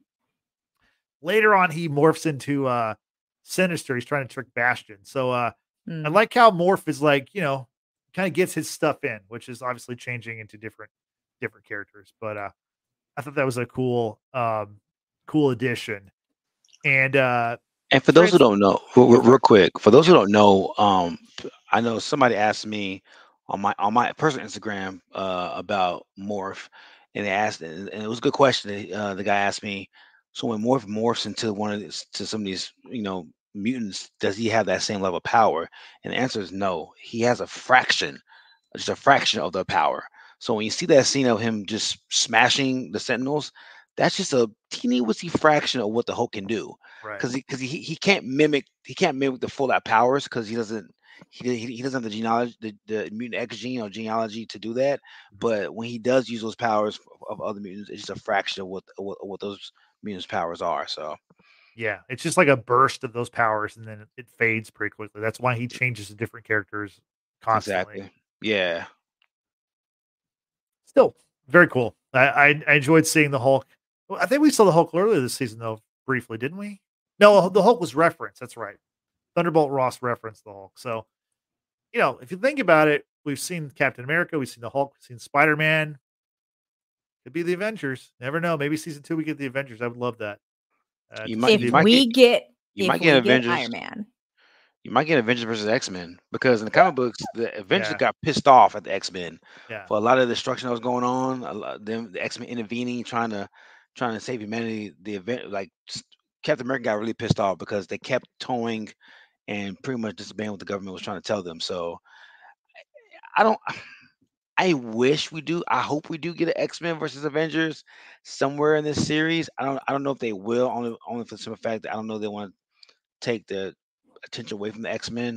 Later on, he morphs into uh, Sinister. He's trying to trick Bastion. So uh, I Mm. like how Morph is like, you know, kind of gets his stuff in, which is obviously changing into different different characters. But uh, I thought that was a cool um, cool addition. And uh, And for those who Trans- don't know, real, real- Yeah. real quick, for those who don't know, um, I know somebody asked me on my on my personal Instagram uh, about Morph, and they asked, and and it was a good question. Uh, the guy asked me, so when Morph morphs into one of these, to some of these, you know, mutants, does he have that same level of power? And the answer is no. He has a fraction, just a fraction of the power. So when you see that scene of him just smashing the Sentinels, that's just a teeny weeny fraction of what the Hulk can do, right. because he because he, he can't mimic he can't mimic the full out powers, because he doesn't he, he he doesn't have the genealogy the, the mutant X gene or genealogy to do that. But when he does use those powers of, of other mutants, it's just a fraction of what of what, what those mutants powers are. So Yeah, it's just like a burst of those powers, and then it, it fades pretty quickly. That's why he changes to different characters constantly. exactly, yeah. Still very cool. I, I I enjoyed seeing the Hulk. Well, I think we saw the Hulk earlier this season, though, briefly, didn't we? No, the Hulk was referenced. That's right. Thunderbolt Ross referenced the Hulk. So, you know, if you think about it, we've seen Captain America, we've seen the Hulk, we've seen Spider Man. Could be the Avengers. Never know. Maybe season two we get the Avengers. I would love that. Uh, You to might see If you the might we get get you if might we get get Avengers. Iron Man, You might get Avengers versus X Men, because in the comic books, the Avengers Yeah. got pissed off at the X Men yeah. for a lot of the destruction that was going on. A lot, them the X Men intervening, trying to trying to save humanity. The event, like s- Captain America, got really pissed off because they kept towing and pretty much disobeying what the government was trying to tell them. So I don't. I wish we do. I hope we do get an X Men versus Avengers somewhere in this series. I don't. I don't know if they will. Only only for the simple fact that I don't know they want to take the attention away from the X Men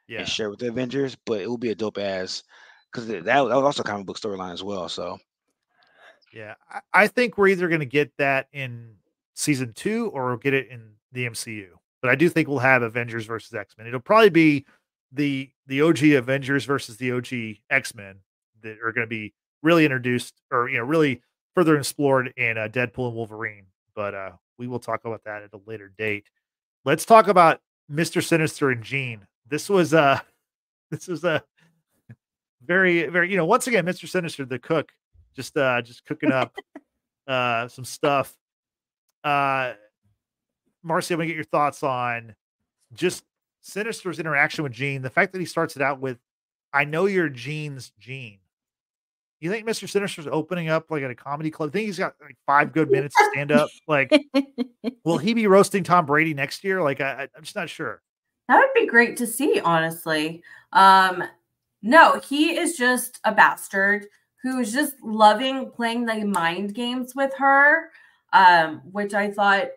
Yeah. and share with the Avengers, but it will be a dope ass because that, that was also a comic book storyline as well. So Yeah, I, I think we're either going to get that in season two or we'll get it in the M C U. But I do think we'll have Avengers versus X Men. It'll probably be the the O G Avengers versus the O G X Men that are going to be really introduced, or you know, really further explored in uh, Deadpool and Wolverine. But uh, we will talk about that at a later date. Let's talk about Mister Sinister and Jean. This was uh this was a very very you know once again Mister Sinister the cook just uh just cooking up uh some stuff. Uh Marcy, I'm gonna get your thoughts on just Sinister's interaction with Jean. The fact that he starts it out with, "I know you're Jean's Jean." You think Mister Sinister's opening up like at a comedy club? I think he's got like five good minutes to stand up. Like, will he be roasting Tom Brady next year? Like, I, I'm just not sure. That would be great to see, honestly. Um, no, he is just a bastard who's just loving playing the mind games with her, um, which I thought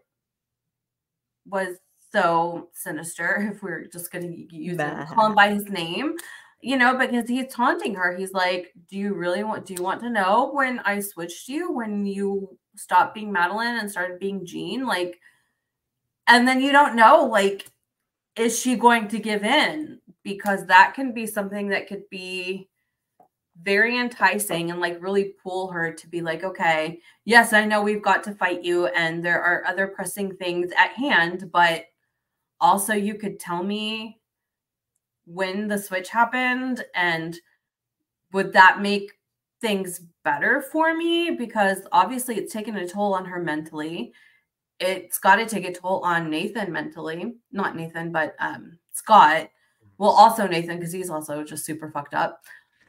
was so sinister. If we're just going to use him, call him by his name, you know, because he's taunting her. He's like, "Do you really want? Do you want to know when I switched you? When you stopped being Madeline and started being Jean? Like, and then you don't know, like." Is she going to give in? Because that can be something that could be very enticing and like really pull her to be like, okay, yes, I know we've got to fight you and there are other pressing things at hand, but also you could tell me when the switch happened, and would that make things better for me? Because obviously it's taken a toll on her mentally. It's got to take a toll on Nathan mentally. Not Nathan, but um, Scott. Well, also Nathan, because he's also just super fucked up.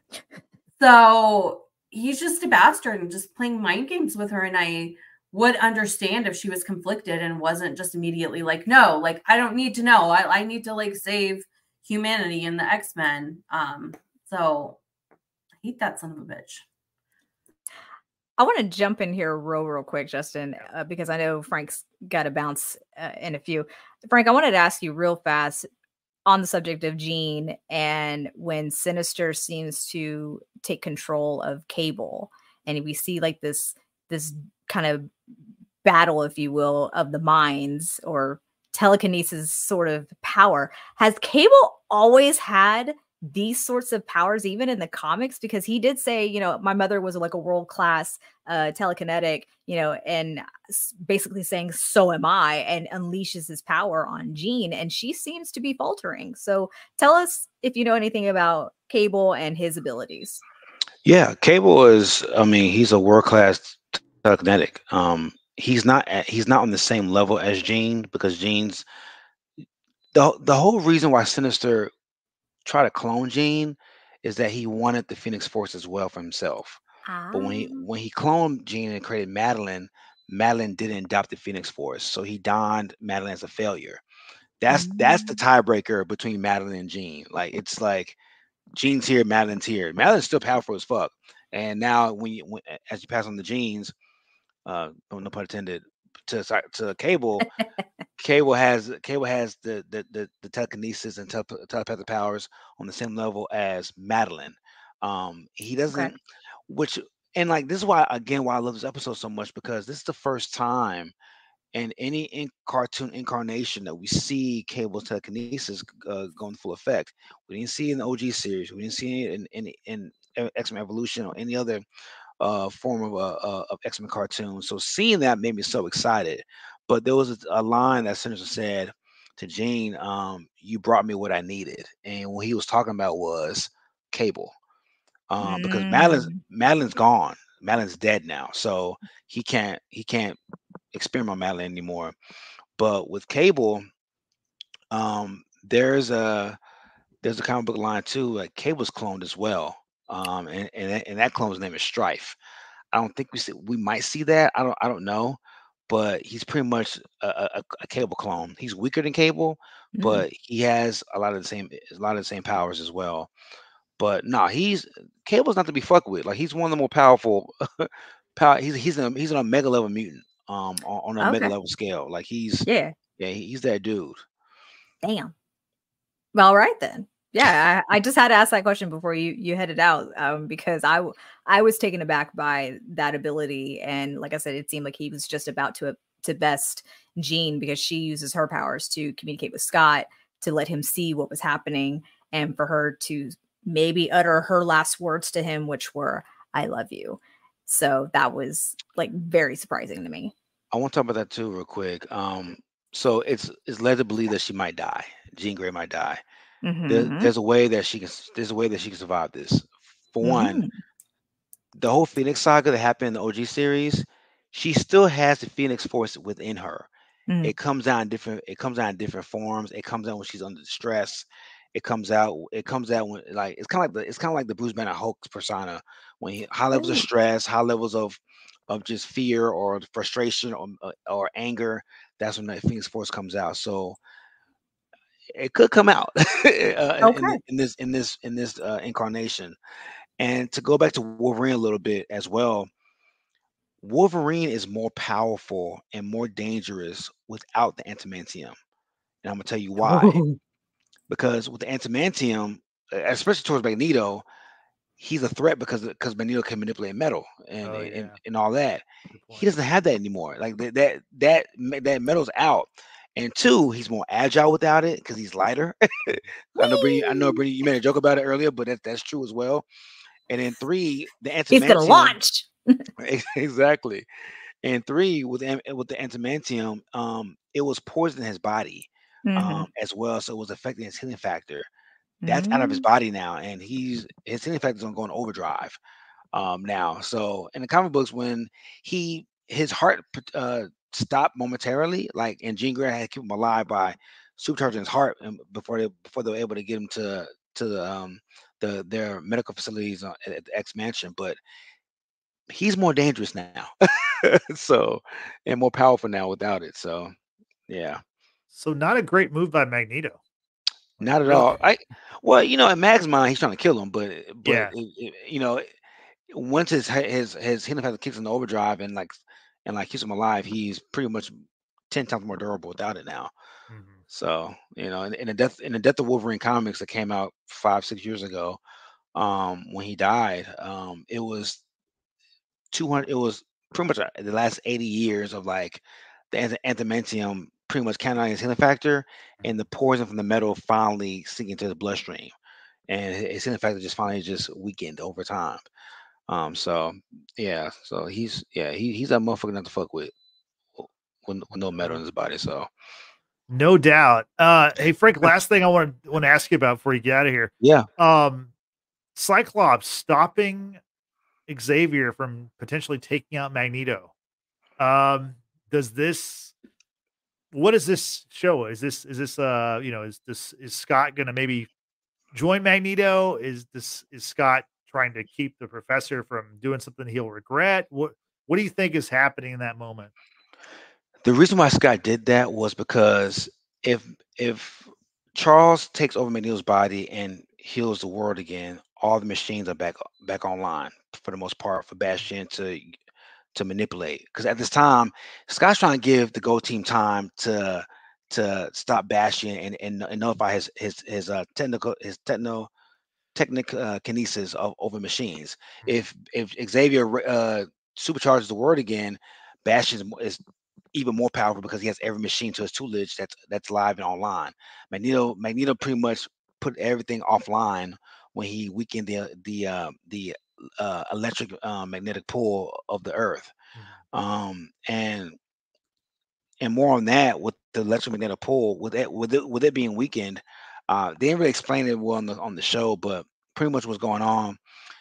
So he's just a bastard and just playing mind games with her. And I would understand if she was conflicted and wasn't just immediately like, no, like, I don't need to know. I, I need to like save humanity and the X-Men. Um, so I hate that son of a bitch. I want to jump in here real, real quick, Justin, uh, because I know Frank's got to bounce uh, in a few. Frank, I wanted to ask you real fast on the subject of Jean and when Sinister seems to take control of Cable, and we see like this this kind of battle, if you will, of the minds or telekinesis sort of power. Has Cable always had these sorts of powers even in the comics? Because he did say, you know, my mother was like a world-class uh telekinetic, you know, and basically saying so am I, and unleashes his power on Jean, and she seems to be faltering. So tell us if you know anything about Cable and his abilities. Yeah, Cable is, I mean, he's a world-class telekinetic. Um he's not at, he's not on the same level as Jean, because Jean's the the whole reason why Sinister try to clone Jean is that he wanted the Phoenix Force as well for himself. Ah. But when he when he cloned Jean and created Madeline, Madeline didn't adopt the Phoenix Force, so he donned Madeline as a failure. That's mm-hmm. that's the tiebreaker between Madeline and Jean. Like, it's like Jean's here, Madeline's here. Madeline's still powerful as fuck. And now when you when, as you pass on the genes, uh, no pun intended, to to Cable. Cable has Cable has the the the, the telekinesis and tele, telepathic powers on the same level as Madeline. Um, he doesn't, okay. which and like this is why again why I love this episode so much, because this is the first time in any in cartoon incarnation that we see Cable's telekinesis uh, going full effect. We didn't see it in the O G series. We didn't see it in in, in X-Men Evolution or any other uh, form of a uh, of X-Men cartoon. So seeing that made me so excited. But there was a, a line that Sinister said to Jean, um, "You brought me what I needed," and what he was talking about was Cable, um, mm. because Madeline's Madeline's gone. Madeline's dead now, so he can't he can't experiment on Madeline anymore. But with Cable, um, there's a there's a comic book line too. Like, Cable's cloned as well, um, and and that, and that clone's name is Strife. I don't think we see, we might see that. I don't I don't know. But he's pretty much a, a, a Cable clone. He's weaker than Cable, mm-hmm. but he has a lot of the same a lot of the same powers as well. But no, nah, he's Cable's not to be fucked with. Like, he's one of the more powerful. power. He's he's a he's an omega level mutant. Um, on, on an okay. omega level scale. Like, he's yeah yeah he's that dude. Damn. Well, all right then. Yeah, I, I just had to ask that question before you you headed out, um, because I w- I was taken aback by that ability, and like I said, it seemed like he was just about to to best Jean because she uses her powers to communicate with Scott to let him see what was happening, and for her to maybe utter her last words to him, which were "I love you." So that was like very surprising to me. I want to talk about that too, real quick. Um, so it's it's led to believe that she might die. Jean Grey might die. There, Mm-hmm. there's a way that she can. There's a way that she can survive this. For one, Mm-hmm. the whole Phoenix saga that happened in the O G series, she still has the Phoenix Force within her. Mm. It comes out in different. It comes out in different forms. It comes out when she's under stress. It comes out. It comes out when like it's kind of like the. It's kind of like the Bruce Banner Hulk's persona when he high levels of Oh, stress, high levels of of just fear or frustration or uh, or anger. That's when that Phoenix Force comes out. So it could come out uh, in okay. in this in this in this uh, incarnation. And to go back to Wolverine a little bit as well, Wolverine is more powerful and more dangerous without the antimantium. And I'm gonna tell you why. Oh, Because with the antimantium, uh, especially towards Magneto, he's a threat because because Magneto can manipulate metal and Oh and, yeah, and all that. good He point. doesn't have that anymore. Like that that that me- that metal's out. And two, he's more agile without it because he's lighter. I know, Brittany, I know, whee! Brittany, you made a joke about it earlier, but that, that's true as well. And then three, the He's gonna antimantium, launch. exactly. And three, with the, with the antimantium, um, it was poisoning his body Mm-hmm. um, as well, so it was affecting his healing factor. That's out of his Mm. body now, and he's his healing factor is gonna go on overdrive um, now. So in the comic books, when he his heart uh, stopped momentarily, like and Jean Grey had to keep him alive by supercharging his heart and before they before they were able to get him to to the um, the their medical facilities uh, at the X Mansion. But he's more dangerous now, so and more powerful now without it. So yeah, So not a great move by Magneto. Like not at really, all. I well, you know, in Mag's mind, he's trying to kill him, but but yeah. it, it, you know, once his his his healing factor kicks in the overdrive and like and like keeps him alive, he's pretty much ten times more durable without it now. Mhm. So you know, in, in the death in the death of Wolverine comics that came out five six years ago, um, when he died, um, it was two hundred. It was pretty much uh, the last eighty years of like the anti- antimantium pretty much counting on his healing factor, and the poison from the metal finally sinking into the bloodstream, and his his healing factor just finally just weakened over time. Um, so yeah, so he's yeah, he he's that motherfucker not to fuck with with, with no metal in his body. So No doubt. Uh, hey Frank, last thing I want to want to ask you about before you get out of here. yeah, Um, Cyclops stopping Xavier from potentially taking out Magneto. Um, does this what does this show? Is this is this uh you know is this is Scott gonna maybe join Magneto? Is this is Scott trying to keep the professor from doing something he'll regret? What what do you think is happening in that moment? the reason why Scott did that was because if if Charles takes over Magneto's body and heals the world again, all the machines are back back online for the most part for Bastion to to manipulate. Because at this time, Scott's trying to give the Go Team time to to stop Bastion and and, and notify his his his uh technical his techno technic uh, kinesis of over machines. Mhm. If if Xavier uh supercharges the world again, Bastion is, mo- is even more powerful because he has every machine to his tutelage that's that's live and online. Magneto Magneto pretty much put everything offline when he weakened the the uh, the uh, electric uh, magnetic pull of the Earth. Mhm. Um, and and more on that with the electromagnetic pull with it with it with it being weakened. Uh, they didn't really explain it well on the on the show, but pretty much what's going on.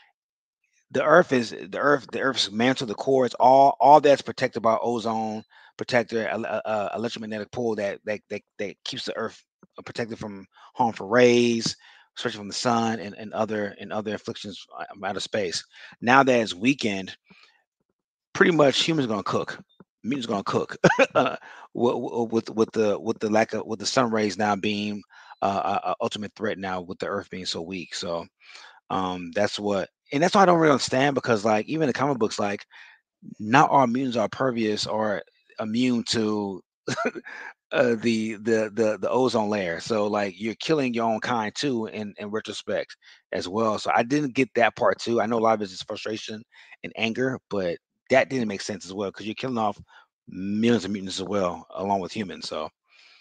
The Earth is the Earth. The Earth's mantle, the core, it's all all that's protected by ozone protector, el- uh, uh, electromagnetic pull that that that, that keeps the Earth uh, protected from harmful rays, especially from the sun and, and other and other afflictions uh, out of space. Now that it's weakened, pretty much humans gonna cook. Mutants gonna cook uh, with, with with the with the lack of with the sun rays now being uh, a, a ultimate threat now with the Earth being so weak. So um, that's what, and that's why I don't really understand because like even the comic books, like not all mutants are pervious or immune to uh, the the the the ozone layer. So like you're killing your own kind too in in retrospect as well. So I didn't get that part too. I know a lot of it is frustration and anger, but that didn't make sense as well because you're killing off millions of mutants as well, along with humans. So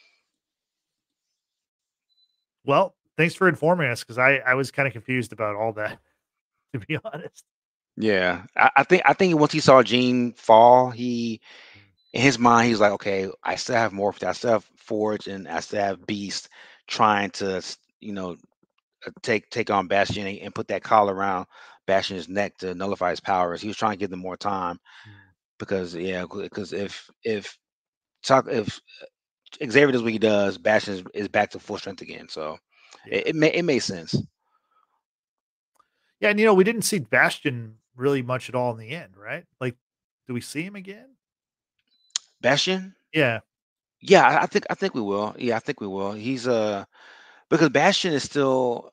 Well, thanks for informing us because I I was kind of confused about all that, to be honest. yeah, I, I think I think once he saw Jean fall, he in his mind he's like, okay, I still have Morph, I still have Forge, and I still have Beast trying to s- you know uh, take take on Bastion and, and put that collar around Bastion's neck to nullify his powers. He was trying to give them more time Mm. because yeah, because if if talk if Xavier does what he does, Bastion is, is back to full strength again. So Yeah. it it, ma- it made sense. Yeah, and you know, we didn't see Bastion really much at all in the end, right? Like, do we see him again? Bastion, Yeah. yeah, I, I think I think we will. Yeah, I think we will. He's uh because Bastion is still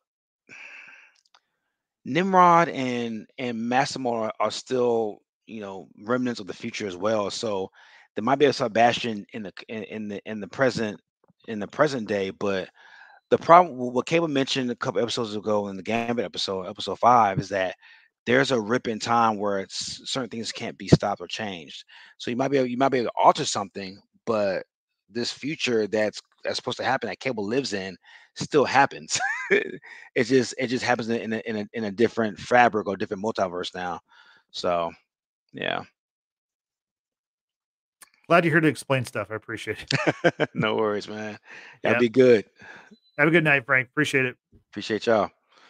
Nimrod and and Massimo are, are still, you know, remnants of the future as well. So there might be a Sebastian in the in, in the in the present in the present day, but the problem what Cable mentioned a couple episodes ago in the Gambit episode, episode five, is that there's a rip in time where it's certain things can't be stopped or changed. So you might be able, you might be able to alter something, but this future that's that's supposed to happen that Cable lives in still happens. it just it just happens in a, in a in a different fabric or different multiverse now. So yeah, Glad you're here to explain stuff. I appreciate it. no worries, man. Y'all Yeah. be good. Have a good night, Frank. Appreciate it. Appreciate y'all.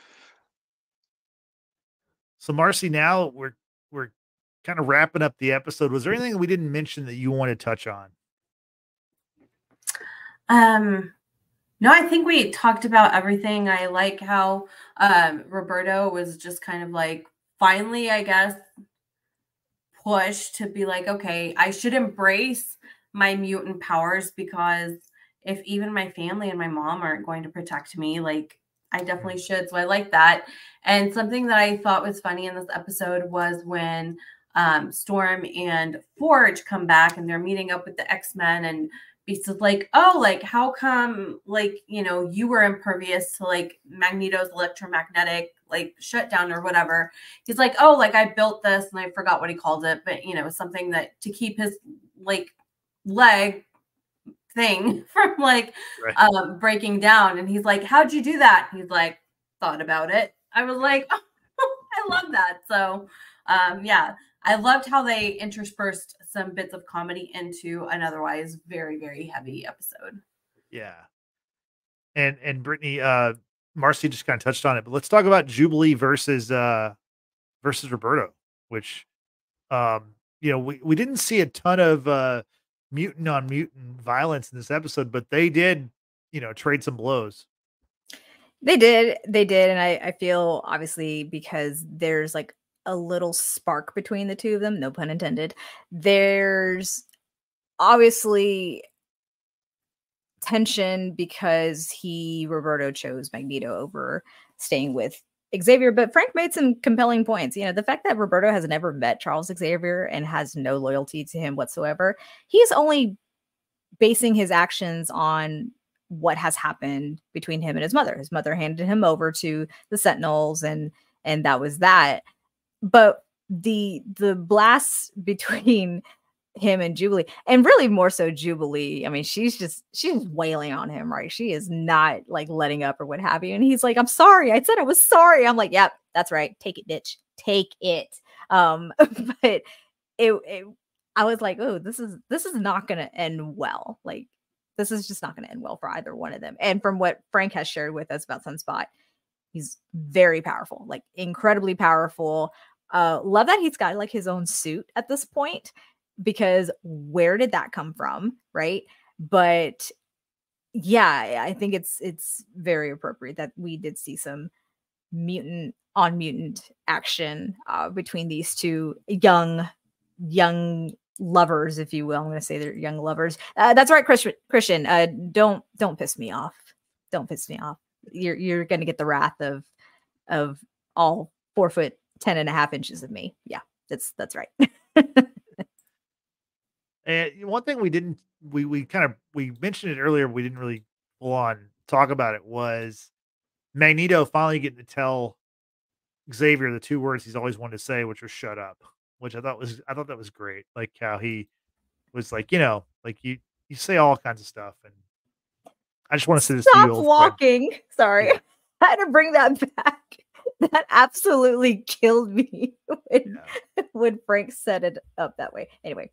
So, Marcy, now we're we're kind of wrapping up the episode. Was there anything we didn't mention that you want to touch on? Um, no, I think we talked about everything. I like how um Roberto was just kind of like finally, I guess, pushed to be like, okay, I should embrace my mutant powers because if even my family and my mom aren't going to protect me, like I definitely should. So I like that. And something that I thought was funny in this episode was when um, Storm and Forge come back and they're meeting up with the X-Men and Beast is like, oh, like how come like, you know, you were impervious to like Magneto's electromagnetic like shutdown or whatever. He's like, oh, like I built this and I forgot what he called it, but you know, something that to keep his like leg thing from like Right. um breaking down. And he's like, how'd you do that? He's like, thought about it. I was like, oh, I love that. So um yeah, I loved how they interspersed some bits of comedy into an otherwise very, very heavy episode. Yeah. And and Brittany, uh, Marcy just kind of touched on it, but let's talk about Jubilee versus uh versus Roberto, which um, you know, we, we didn't see a ton of uh mutant on mutant violence in this episode, but they did, you know, trade some blows. They did, they did, and I, I feel obviously because there's like a little spark between the two of them, no pun intended. There's obviously tension because he Roberto chose Magneto over staying with Xavier, but Frank made some compelling points. You know, the fact that Roberto has never met Charles Xavier and has no loyalty to him whatsoever, he's only basing his actions on what has happened between him and his mother. His mother handed him over to the Sentinels, and and that was that. But the the blasts between him and Jubilee, and really more so Jubilee. I mean, she's just she's wailing on him, right? She is not like letting up or what have you. And he's like, "I'm sorry. I said I was sorry." I'm like, "Yep, that's right. Take it, bitch. Take it." Um, but it, it I was like, "Oh, this is this is not going to end well. Like, this is just not going to end well for either one of them." And from what Frank has shared with us about Sunspot, he's very powerful, like incredibly powerful. Uh, love that he's got like his own suit at this point, because where did that come from, right? But yeah, I think it's it's very appropriate that we did see some mutant on mutant action uh, between these two young young lovers, if you will. I'm going to say they're young lovers. Uh, that's right, Christian. Christian, uh, don't don't piss me off. Don't piss me off. You're you're going to get the wrath of of all four foot ten and a half inches of me. Yeah, that's that's right. And one thing we didn't we we kind of we mentioned it earlier, but we didn't really full on talk about it was Magneto finally getting to tell Xavier the two words he's always wanted to say, which was "shut up," which I thought was I thought that was great. Like how he was like, you know, like you you say all kinds of stuff, and I just want to say this to Stop you, old friend. walking. Sorry, Yeah. I had to bring that back. That absolutely killed me when, Yeah. when Frank set it up that way. Anyway,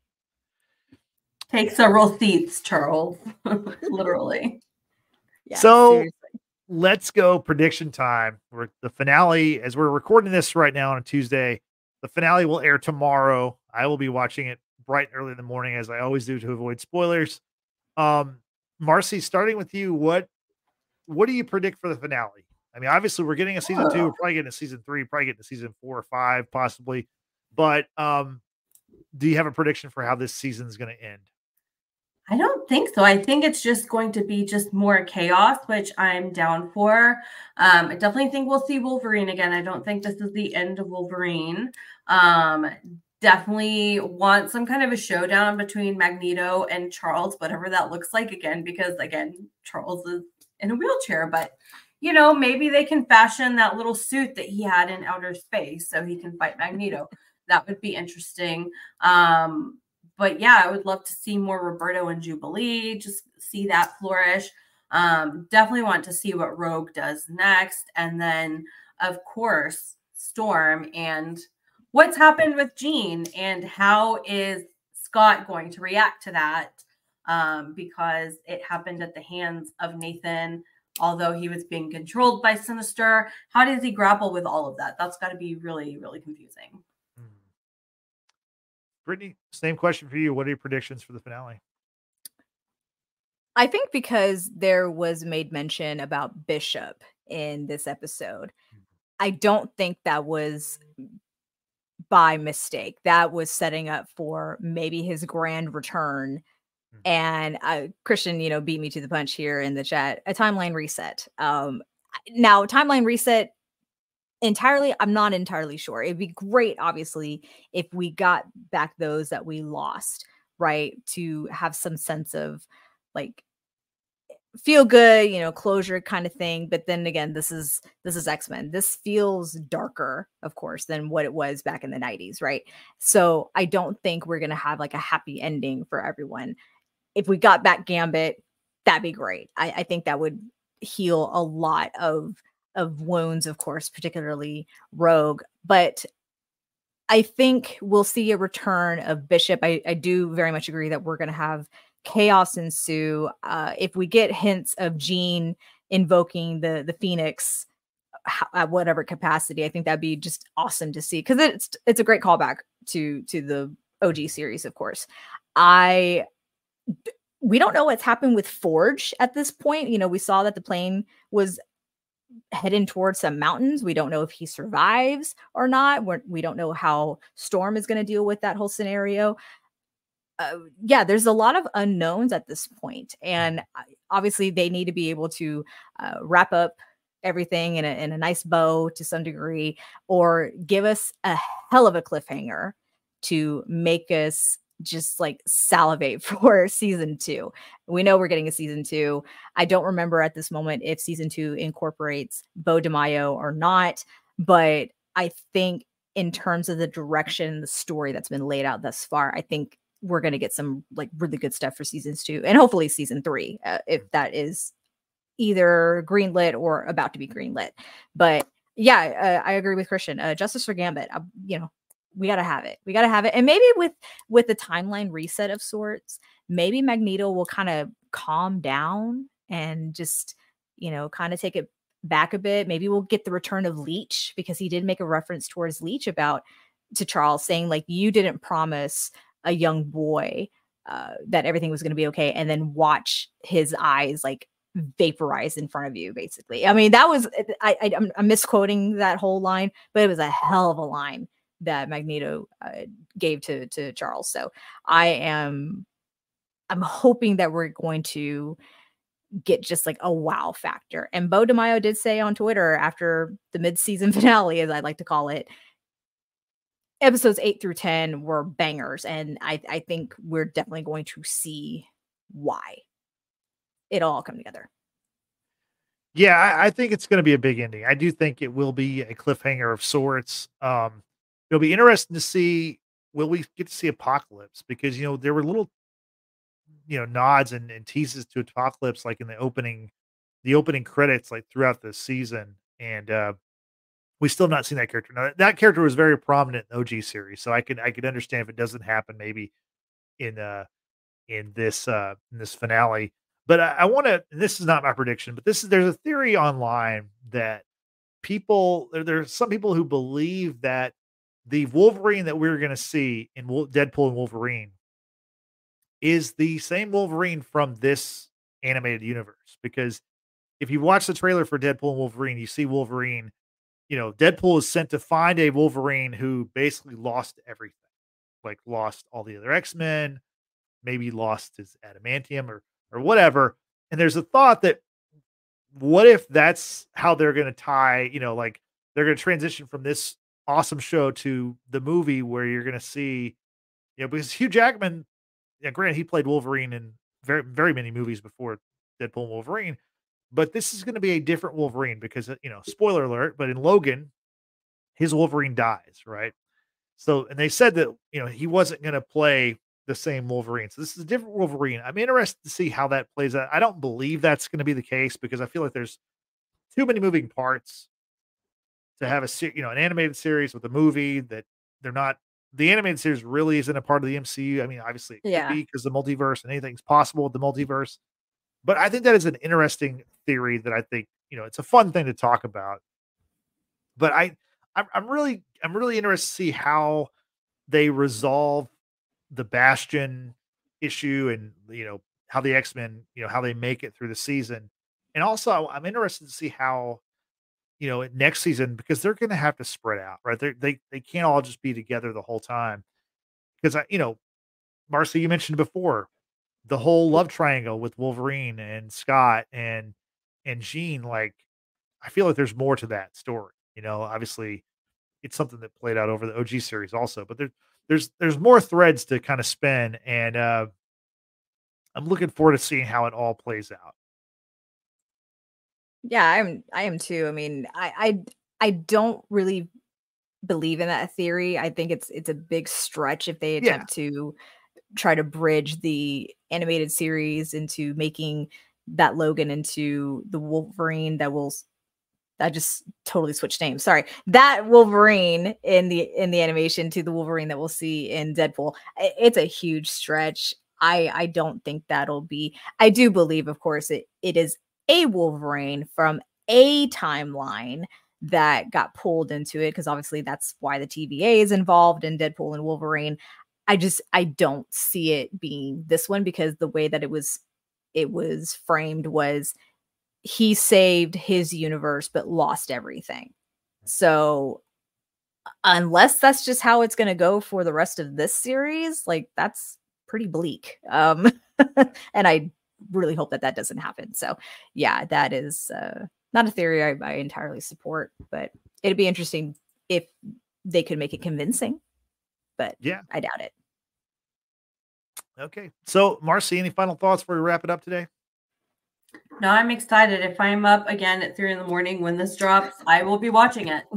Take several seats, Charles. Literally. yeah, So seriously. let's go prediction time. We're the finale, as we're recording this right now on a Tuesday. The finale will air tomorrow. I will be watching it bright and early in the morning, as I always do, to avoid spoilers. Um, Marcy, starting with you, what what do you predict for the finale? I mean, obviously, we're getting a season two. We're probably getting a season three. Probably getting a season four or five, possibly. But um, do you have a prediction for how this season is going to end? I don't think so. I think it's just going to be just more chaos, which I'm down for. Um, I definitely think we'll see Wolverine again. I don't think this is the end of Wolverine. Um, definitely want some kind of a showdown between Magneto and Charles, whatever that looks like again, because again, Charles is in a wheelchair, but you know, maybe they can fashion that little suit that he had in outer space so he can fight Magneto. That would be interesting. Um, But yeah, I would love to see more Roberto and Jubilee, just see that flourish. Um, definitely want to see what Rogue does next. And then, of course, Storm and what's happened with Jean and how is Scott going to react to that? Um, because it happened at the hands of Nathan, although he was being controlled by Sinister. How does he grapple with all of that? That's got to be really, really confusing. Brittany, same question for you. What are your predictions for the finale? I think because there was made mention about Bishop in this episode, I don't think that was by mistake. That was setting up for maybe his grand return. Mm-hmm. And uh, Christian, you know, beat me to the punch here in the chat. A timeline reset. Um, now, timeline reset. Entirely, I'm not entirely sure. It'd be great, obviously, if we got back those that we lost, right? To have some sense of like feel good, you know, closure kind of thing. But then again, this is this is X-Men. This feels darker, of course, than what it was back in the nineties, right? So I don't think we're gonna have like a happy ending for everyone. If we got back Gambit, that'd be great. I, I think that would heal a lot of of wounds, of course, particularly Rogue. But I think we'll see a return of Bishop. I, I do very much agree that we're going to have chaos ensue. Uh, if we get hints of Jean invoking the, the Phoenix at whatever capacity, I think that'd be just awesome to see, because it's it's a great callback to to the O G series, of course. I we don't know what's happened with Forge at this point. You know, we saw that the plane was heading towards some mountains. We don't know if he survives or not. We're, we don't know how Storm is going to deal with that whole scenario. Uh, yeah, there's a lot of unknowns at this point. And obviously they need to be able to uh, wrap up everything in a, in a nice bow to some degree, or give us a hell of a cliffhanger to make us just like salivate for season two. We know we're getting a season two. I don't remember at this moment if season two incorporates Beau DeMaio or not, but I think in terms of the direction, the story that's been laid out thus far, I think we're going to get some like really good stuff for seasons two and hopefully season three, uh, if that is either greenlit or about to be greenlit. But yeah, uh, I agree with Christian. Uh, Justice for Gambit, uh, you know, we got to have it. We got to have it. And maybe with with the timeline reset of sorts, maybe Magneto will kind of calm down and just, you know, kind of take it back a bit. Maybe we'll get the return of Leech, because he did make a reference towards Leech about to Charles, saying like, you didn't promise a young boy uh, that everything was going to be okay, and then watch his eyes like vaporize in front of you, basically. I mean, that was, I, I I'm, I'm misquoting that whole line, but it was a hell of a line that Magneto uh, gave to to Charles. So I am, I'm hoping that we're going to get just like a wow factor. And Beau DeMaio did say on Twitter after the mid-season finale, as I like to call it, episodes eight through ten were bangers, and I, I think we're definitely going to see why it'll all come together. Yeah, I, I think it's going to be a big ending. I do think it will be a cliffhanger of sorts. Um, it'll be interesting to see, will we get to see Apocalypse? Because, you know, there were little, you know, nods and, and teases to Apocalypse, like in the opening, the opening credits, like throughout the season. And uh, we still have not seen that character. Now, that character was very prominent in the O G series. So I could, I could understand if it doesn't happen maybe in, uh, in this, uh, in this finale. But I, I want to, this is not my prediction, but this is, there's a theory online that people, there, there's some people who believe that the Wolverine that we're going to see in Wo- Deadpool and Wolverine is the same Wolverine from this animated universe. Because if you watch the trailer for Deadpool and Wolverine, you see Wolverine, you know, Deadpool is sent to find a Wolverine who basically lost everything, like lost all the other X-Men, maybe lost his adamantium or or whatever. And there's a thought that what if that's how they're going to tie, you know, like they're going to transition from this awesome show to the movie where you're going to see, you know, because Hugh Jackman, yeah, granted, he played Wolverine in very, very many movies before Deadpool and Wolverine, but this is going to be a different Wolverine because, you know, spoiler alert, but in Logan, his Wolverine dies, right? So, and they said that, you know, he wasn't going to play the same Wolverine. So this is a different Wolverine. I'm interested to see how that plays out. I don't believe that's going to be the case because I feel like there's too many moving parts to have a se- you know, an animated series with a movie that they're not, the animated series really isn't a part of the M C U. I mean, obviously it could Yeah. be because the multiverse and anything's possible with the multiverse, but I think that is an interesting theory that I think, you know, it's a fun thing to talk about, but I, I'm, I'm really, I'm really interested to see how they resolve the Bastion issue and, you know, how the X-Men, you know, how they make it through the season. And also I'm interested to see how, you know, next season, because they're going to have to spread out, right? They're, they, they can't all just be together the whole time. Because I, you know, Marcy, you mentioned before the whole love triangle with Wolverine and Scott and, and Jean, like, I feel like there's more to that story, you know, obviously it's something that played out over the O G series also, but there, there's, there's more threads to kind of spin. And, uh, I'm looking forward to seeing how it all plays out. Yeah, I'm I am too. I mean, I I I don't really believe in that theory. I think it's it's a big stretch if they attempt to try to bridge the animated series into making that Logan into the Wolverine that will I just totally switched names. Sorry. That Wolverine in the in the animation to the Wolverine that we'll see in Deadpool. I- It's a huge stretch. I I don't think that'll be. I do believe, of course, it it is a Wolverine from a timeline that got pulled into it because obviously that's why the T V A is involved in Deadpool and Wolverine. I just I don't see it being this one because the way that it was it was framed was he saved his universe but lost everything. So unless that's just how it's going to go for the rest of this series, like that's pretty bleak. Um and I really hope that that doesn't happen. So yeah, that is uh not a theory I, I entirely support, but it'd be interesting if they could make it convincing, but Yeah. I doubt it. Okay. So Marcy, any final thoughts before we wrap it up today? No, I'm excited. If I'm up again at three in the morning when this drops, I will be watching it.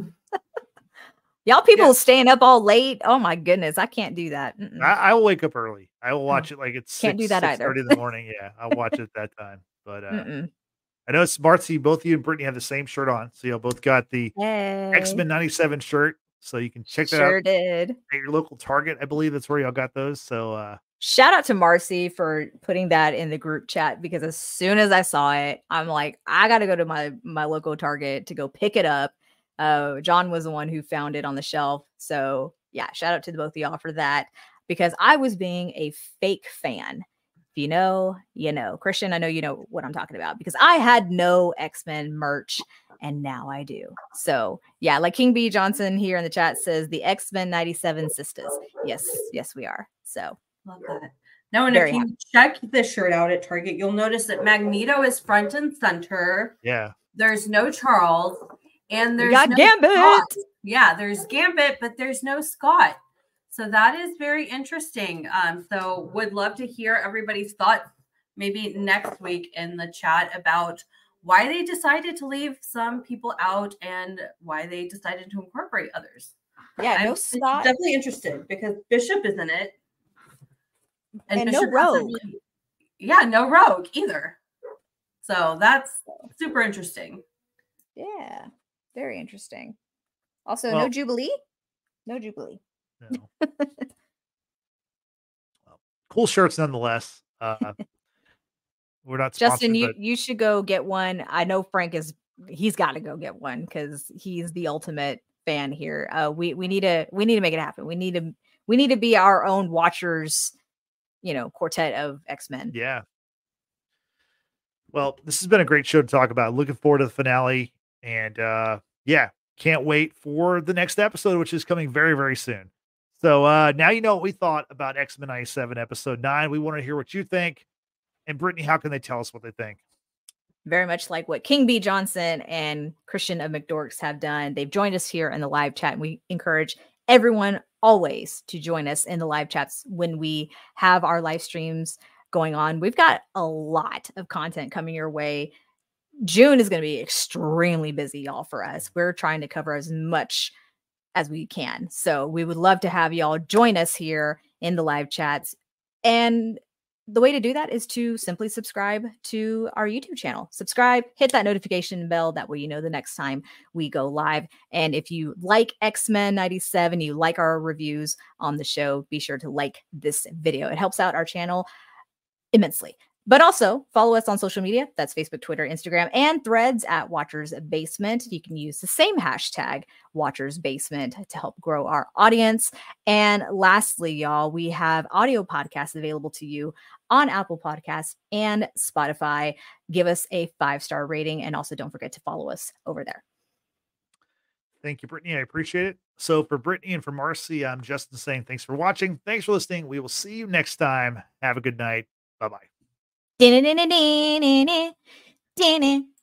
Y'all people Yeah. staying up all late. Oh my goodness. I can't do that. Mm-mm. I, I will wake up early. I will watch it like it's Can't do six, that six either. thirty in the morning. Yeah, I'll watch it at that time. But uh, Mm-mm. I know it's Marcy. Both of you and Brittany have the same shirt on, so you both got the Hey. X-Men ninety-seven shirt. So you can check that Sure out did. at your local Target. I believe that's where y'all got those. So uh, Shout out to Marcy for putting that in the group chat because as soon as I saw it, I'm like, I got to go to my my local Target to go pick it up. Uh, John was the one who found it on the shelf. So yeah, shout out to the both of y'all for that because I was being a fake fan. If you know, you know. Christian, I know you know what I'm talking about because I had no X-Men merch and now I do. So yeah, like King B Johnson here in the chat says the X-Men ninety-seven sisters. Yes, yes, we are. So Love that. Now, and Very if you check this shirt out at Target, you'll notice that Magneto is front and center. yeah, There's no Charles, and we there's got no Gambit. Scott. Yeah, there's Gambit, but there's no Scott. So that is very interesting. Um, so would love to hear everybody's thoughts maybe next week in the chat about why they decided to leave some people out and why they decided to incorporate others. Yeah, I'm no Scott. definitely interested because Bishop is in it. And, and no Bishop Rogue. Really, yeah, no Rogue either. So that's super interesting. Yeah, very interesting. Also, well, no Jubilee. No Jubilee. No. Well, cool shirts nonetheless. Uh, we're not Justin, you, but... you should go get one. I know Frank is, he's got to go get one because he's the ultimate fan here. Uh, we, we need to, we need to make it happen. We need to, we need to be our own Watchers, you know, quartet of X-Men. Yeah. Well, this has been a great show to talk about. Looking forward to the finale. And uh, yeah, can't wait for the next episode, which is coming very, very soon. So uh, now you know what we thought about X-Men ninety-seven episode nine. We want to hear what you think. And Brittany, how can they tell us what they think? Very much like what King B. Johnson and Christian of McDorks have done. They've joined us here in the live chat, and we encourage everyone always to join us in the live chats when we have our live streams going on. We've got a lot of content coming your way. June is going to be extremely busy, y'all, for us. We're trying to cover as much as we can. So we would love to have y'all join us here in the live chats. And the way to do that is to simply subscribe to our YouTube channel. Subscribe, hit that notification bell. That way you know the next time we go live. And if you like X-Men ninety-seven, you like our reviews on the show, be sure to like this video. It helps out our channel immensely. But also follow us on social media. That's Facebook, Twitter, Instagram, and Threads at Watchers Basement. You can use the same hashtag, Watchers Basement, to help grow our audience. And lastly, y'all, we have audio podcasts available to you on Apple Podcasts and Spotify. Give us a five-star rating, and also don't forget to follow us over there. Thank you, Brittany. I appreciate it. So for Brittany and for Marcy, I'm Justin saying thanks for watching. Thanks for listening. We will see you next time. Have a good night. Bye-bye.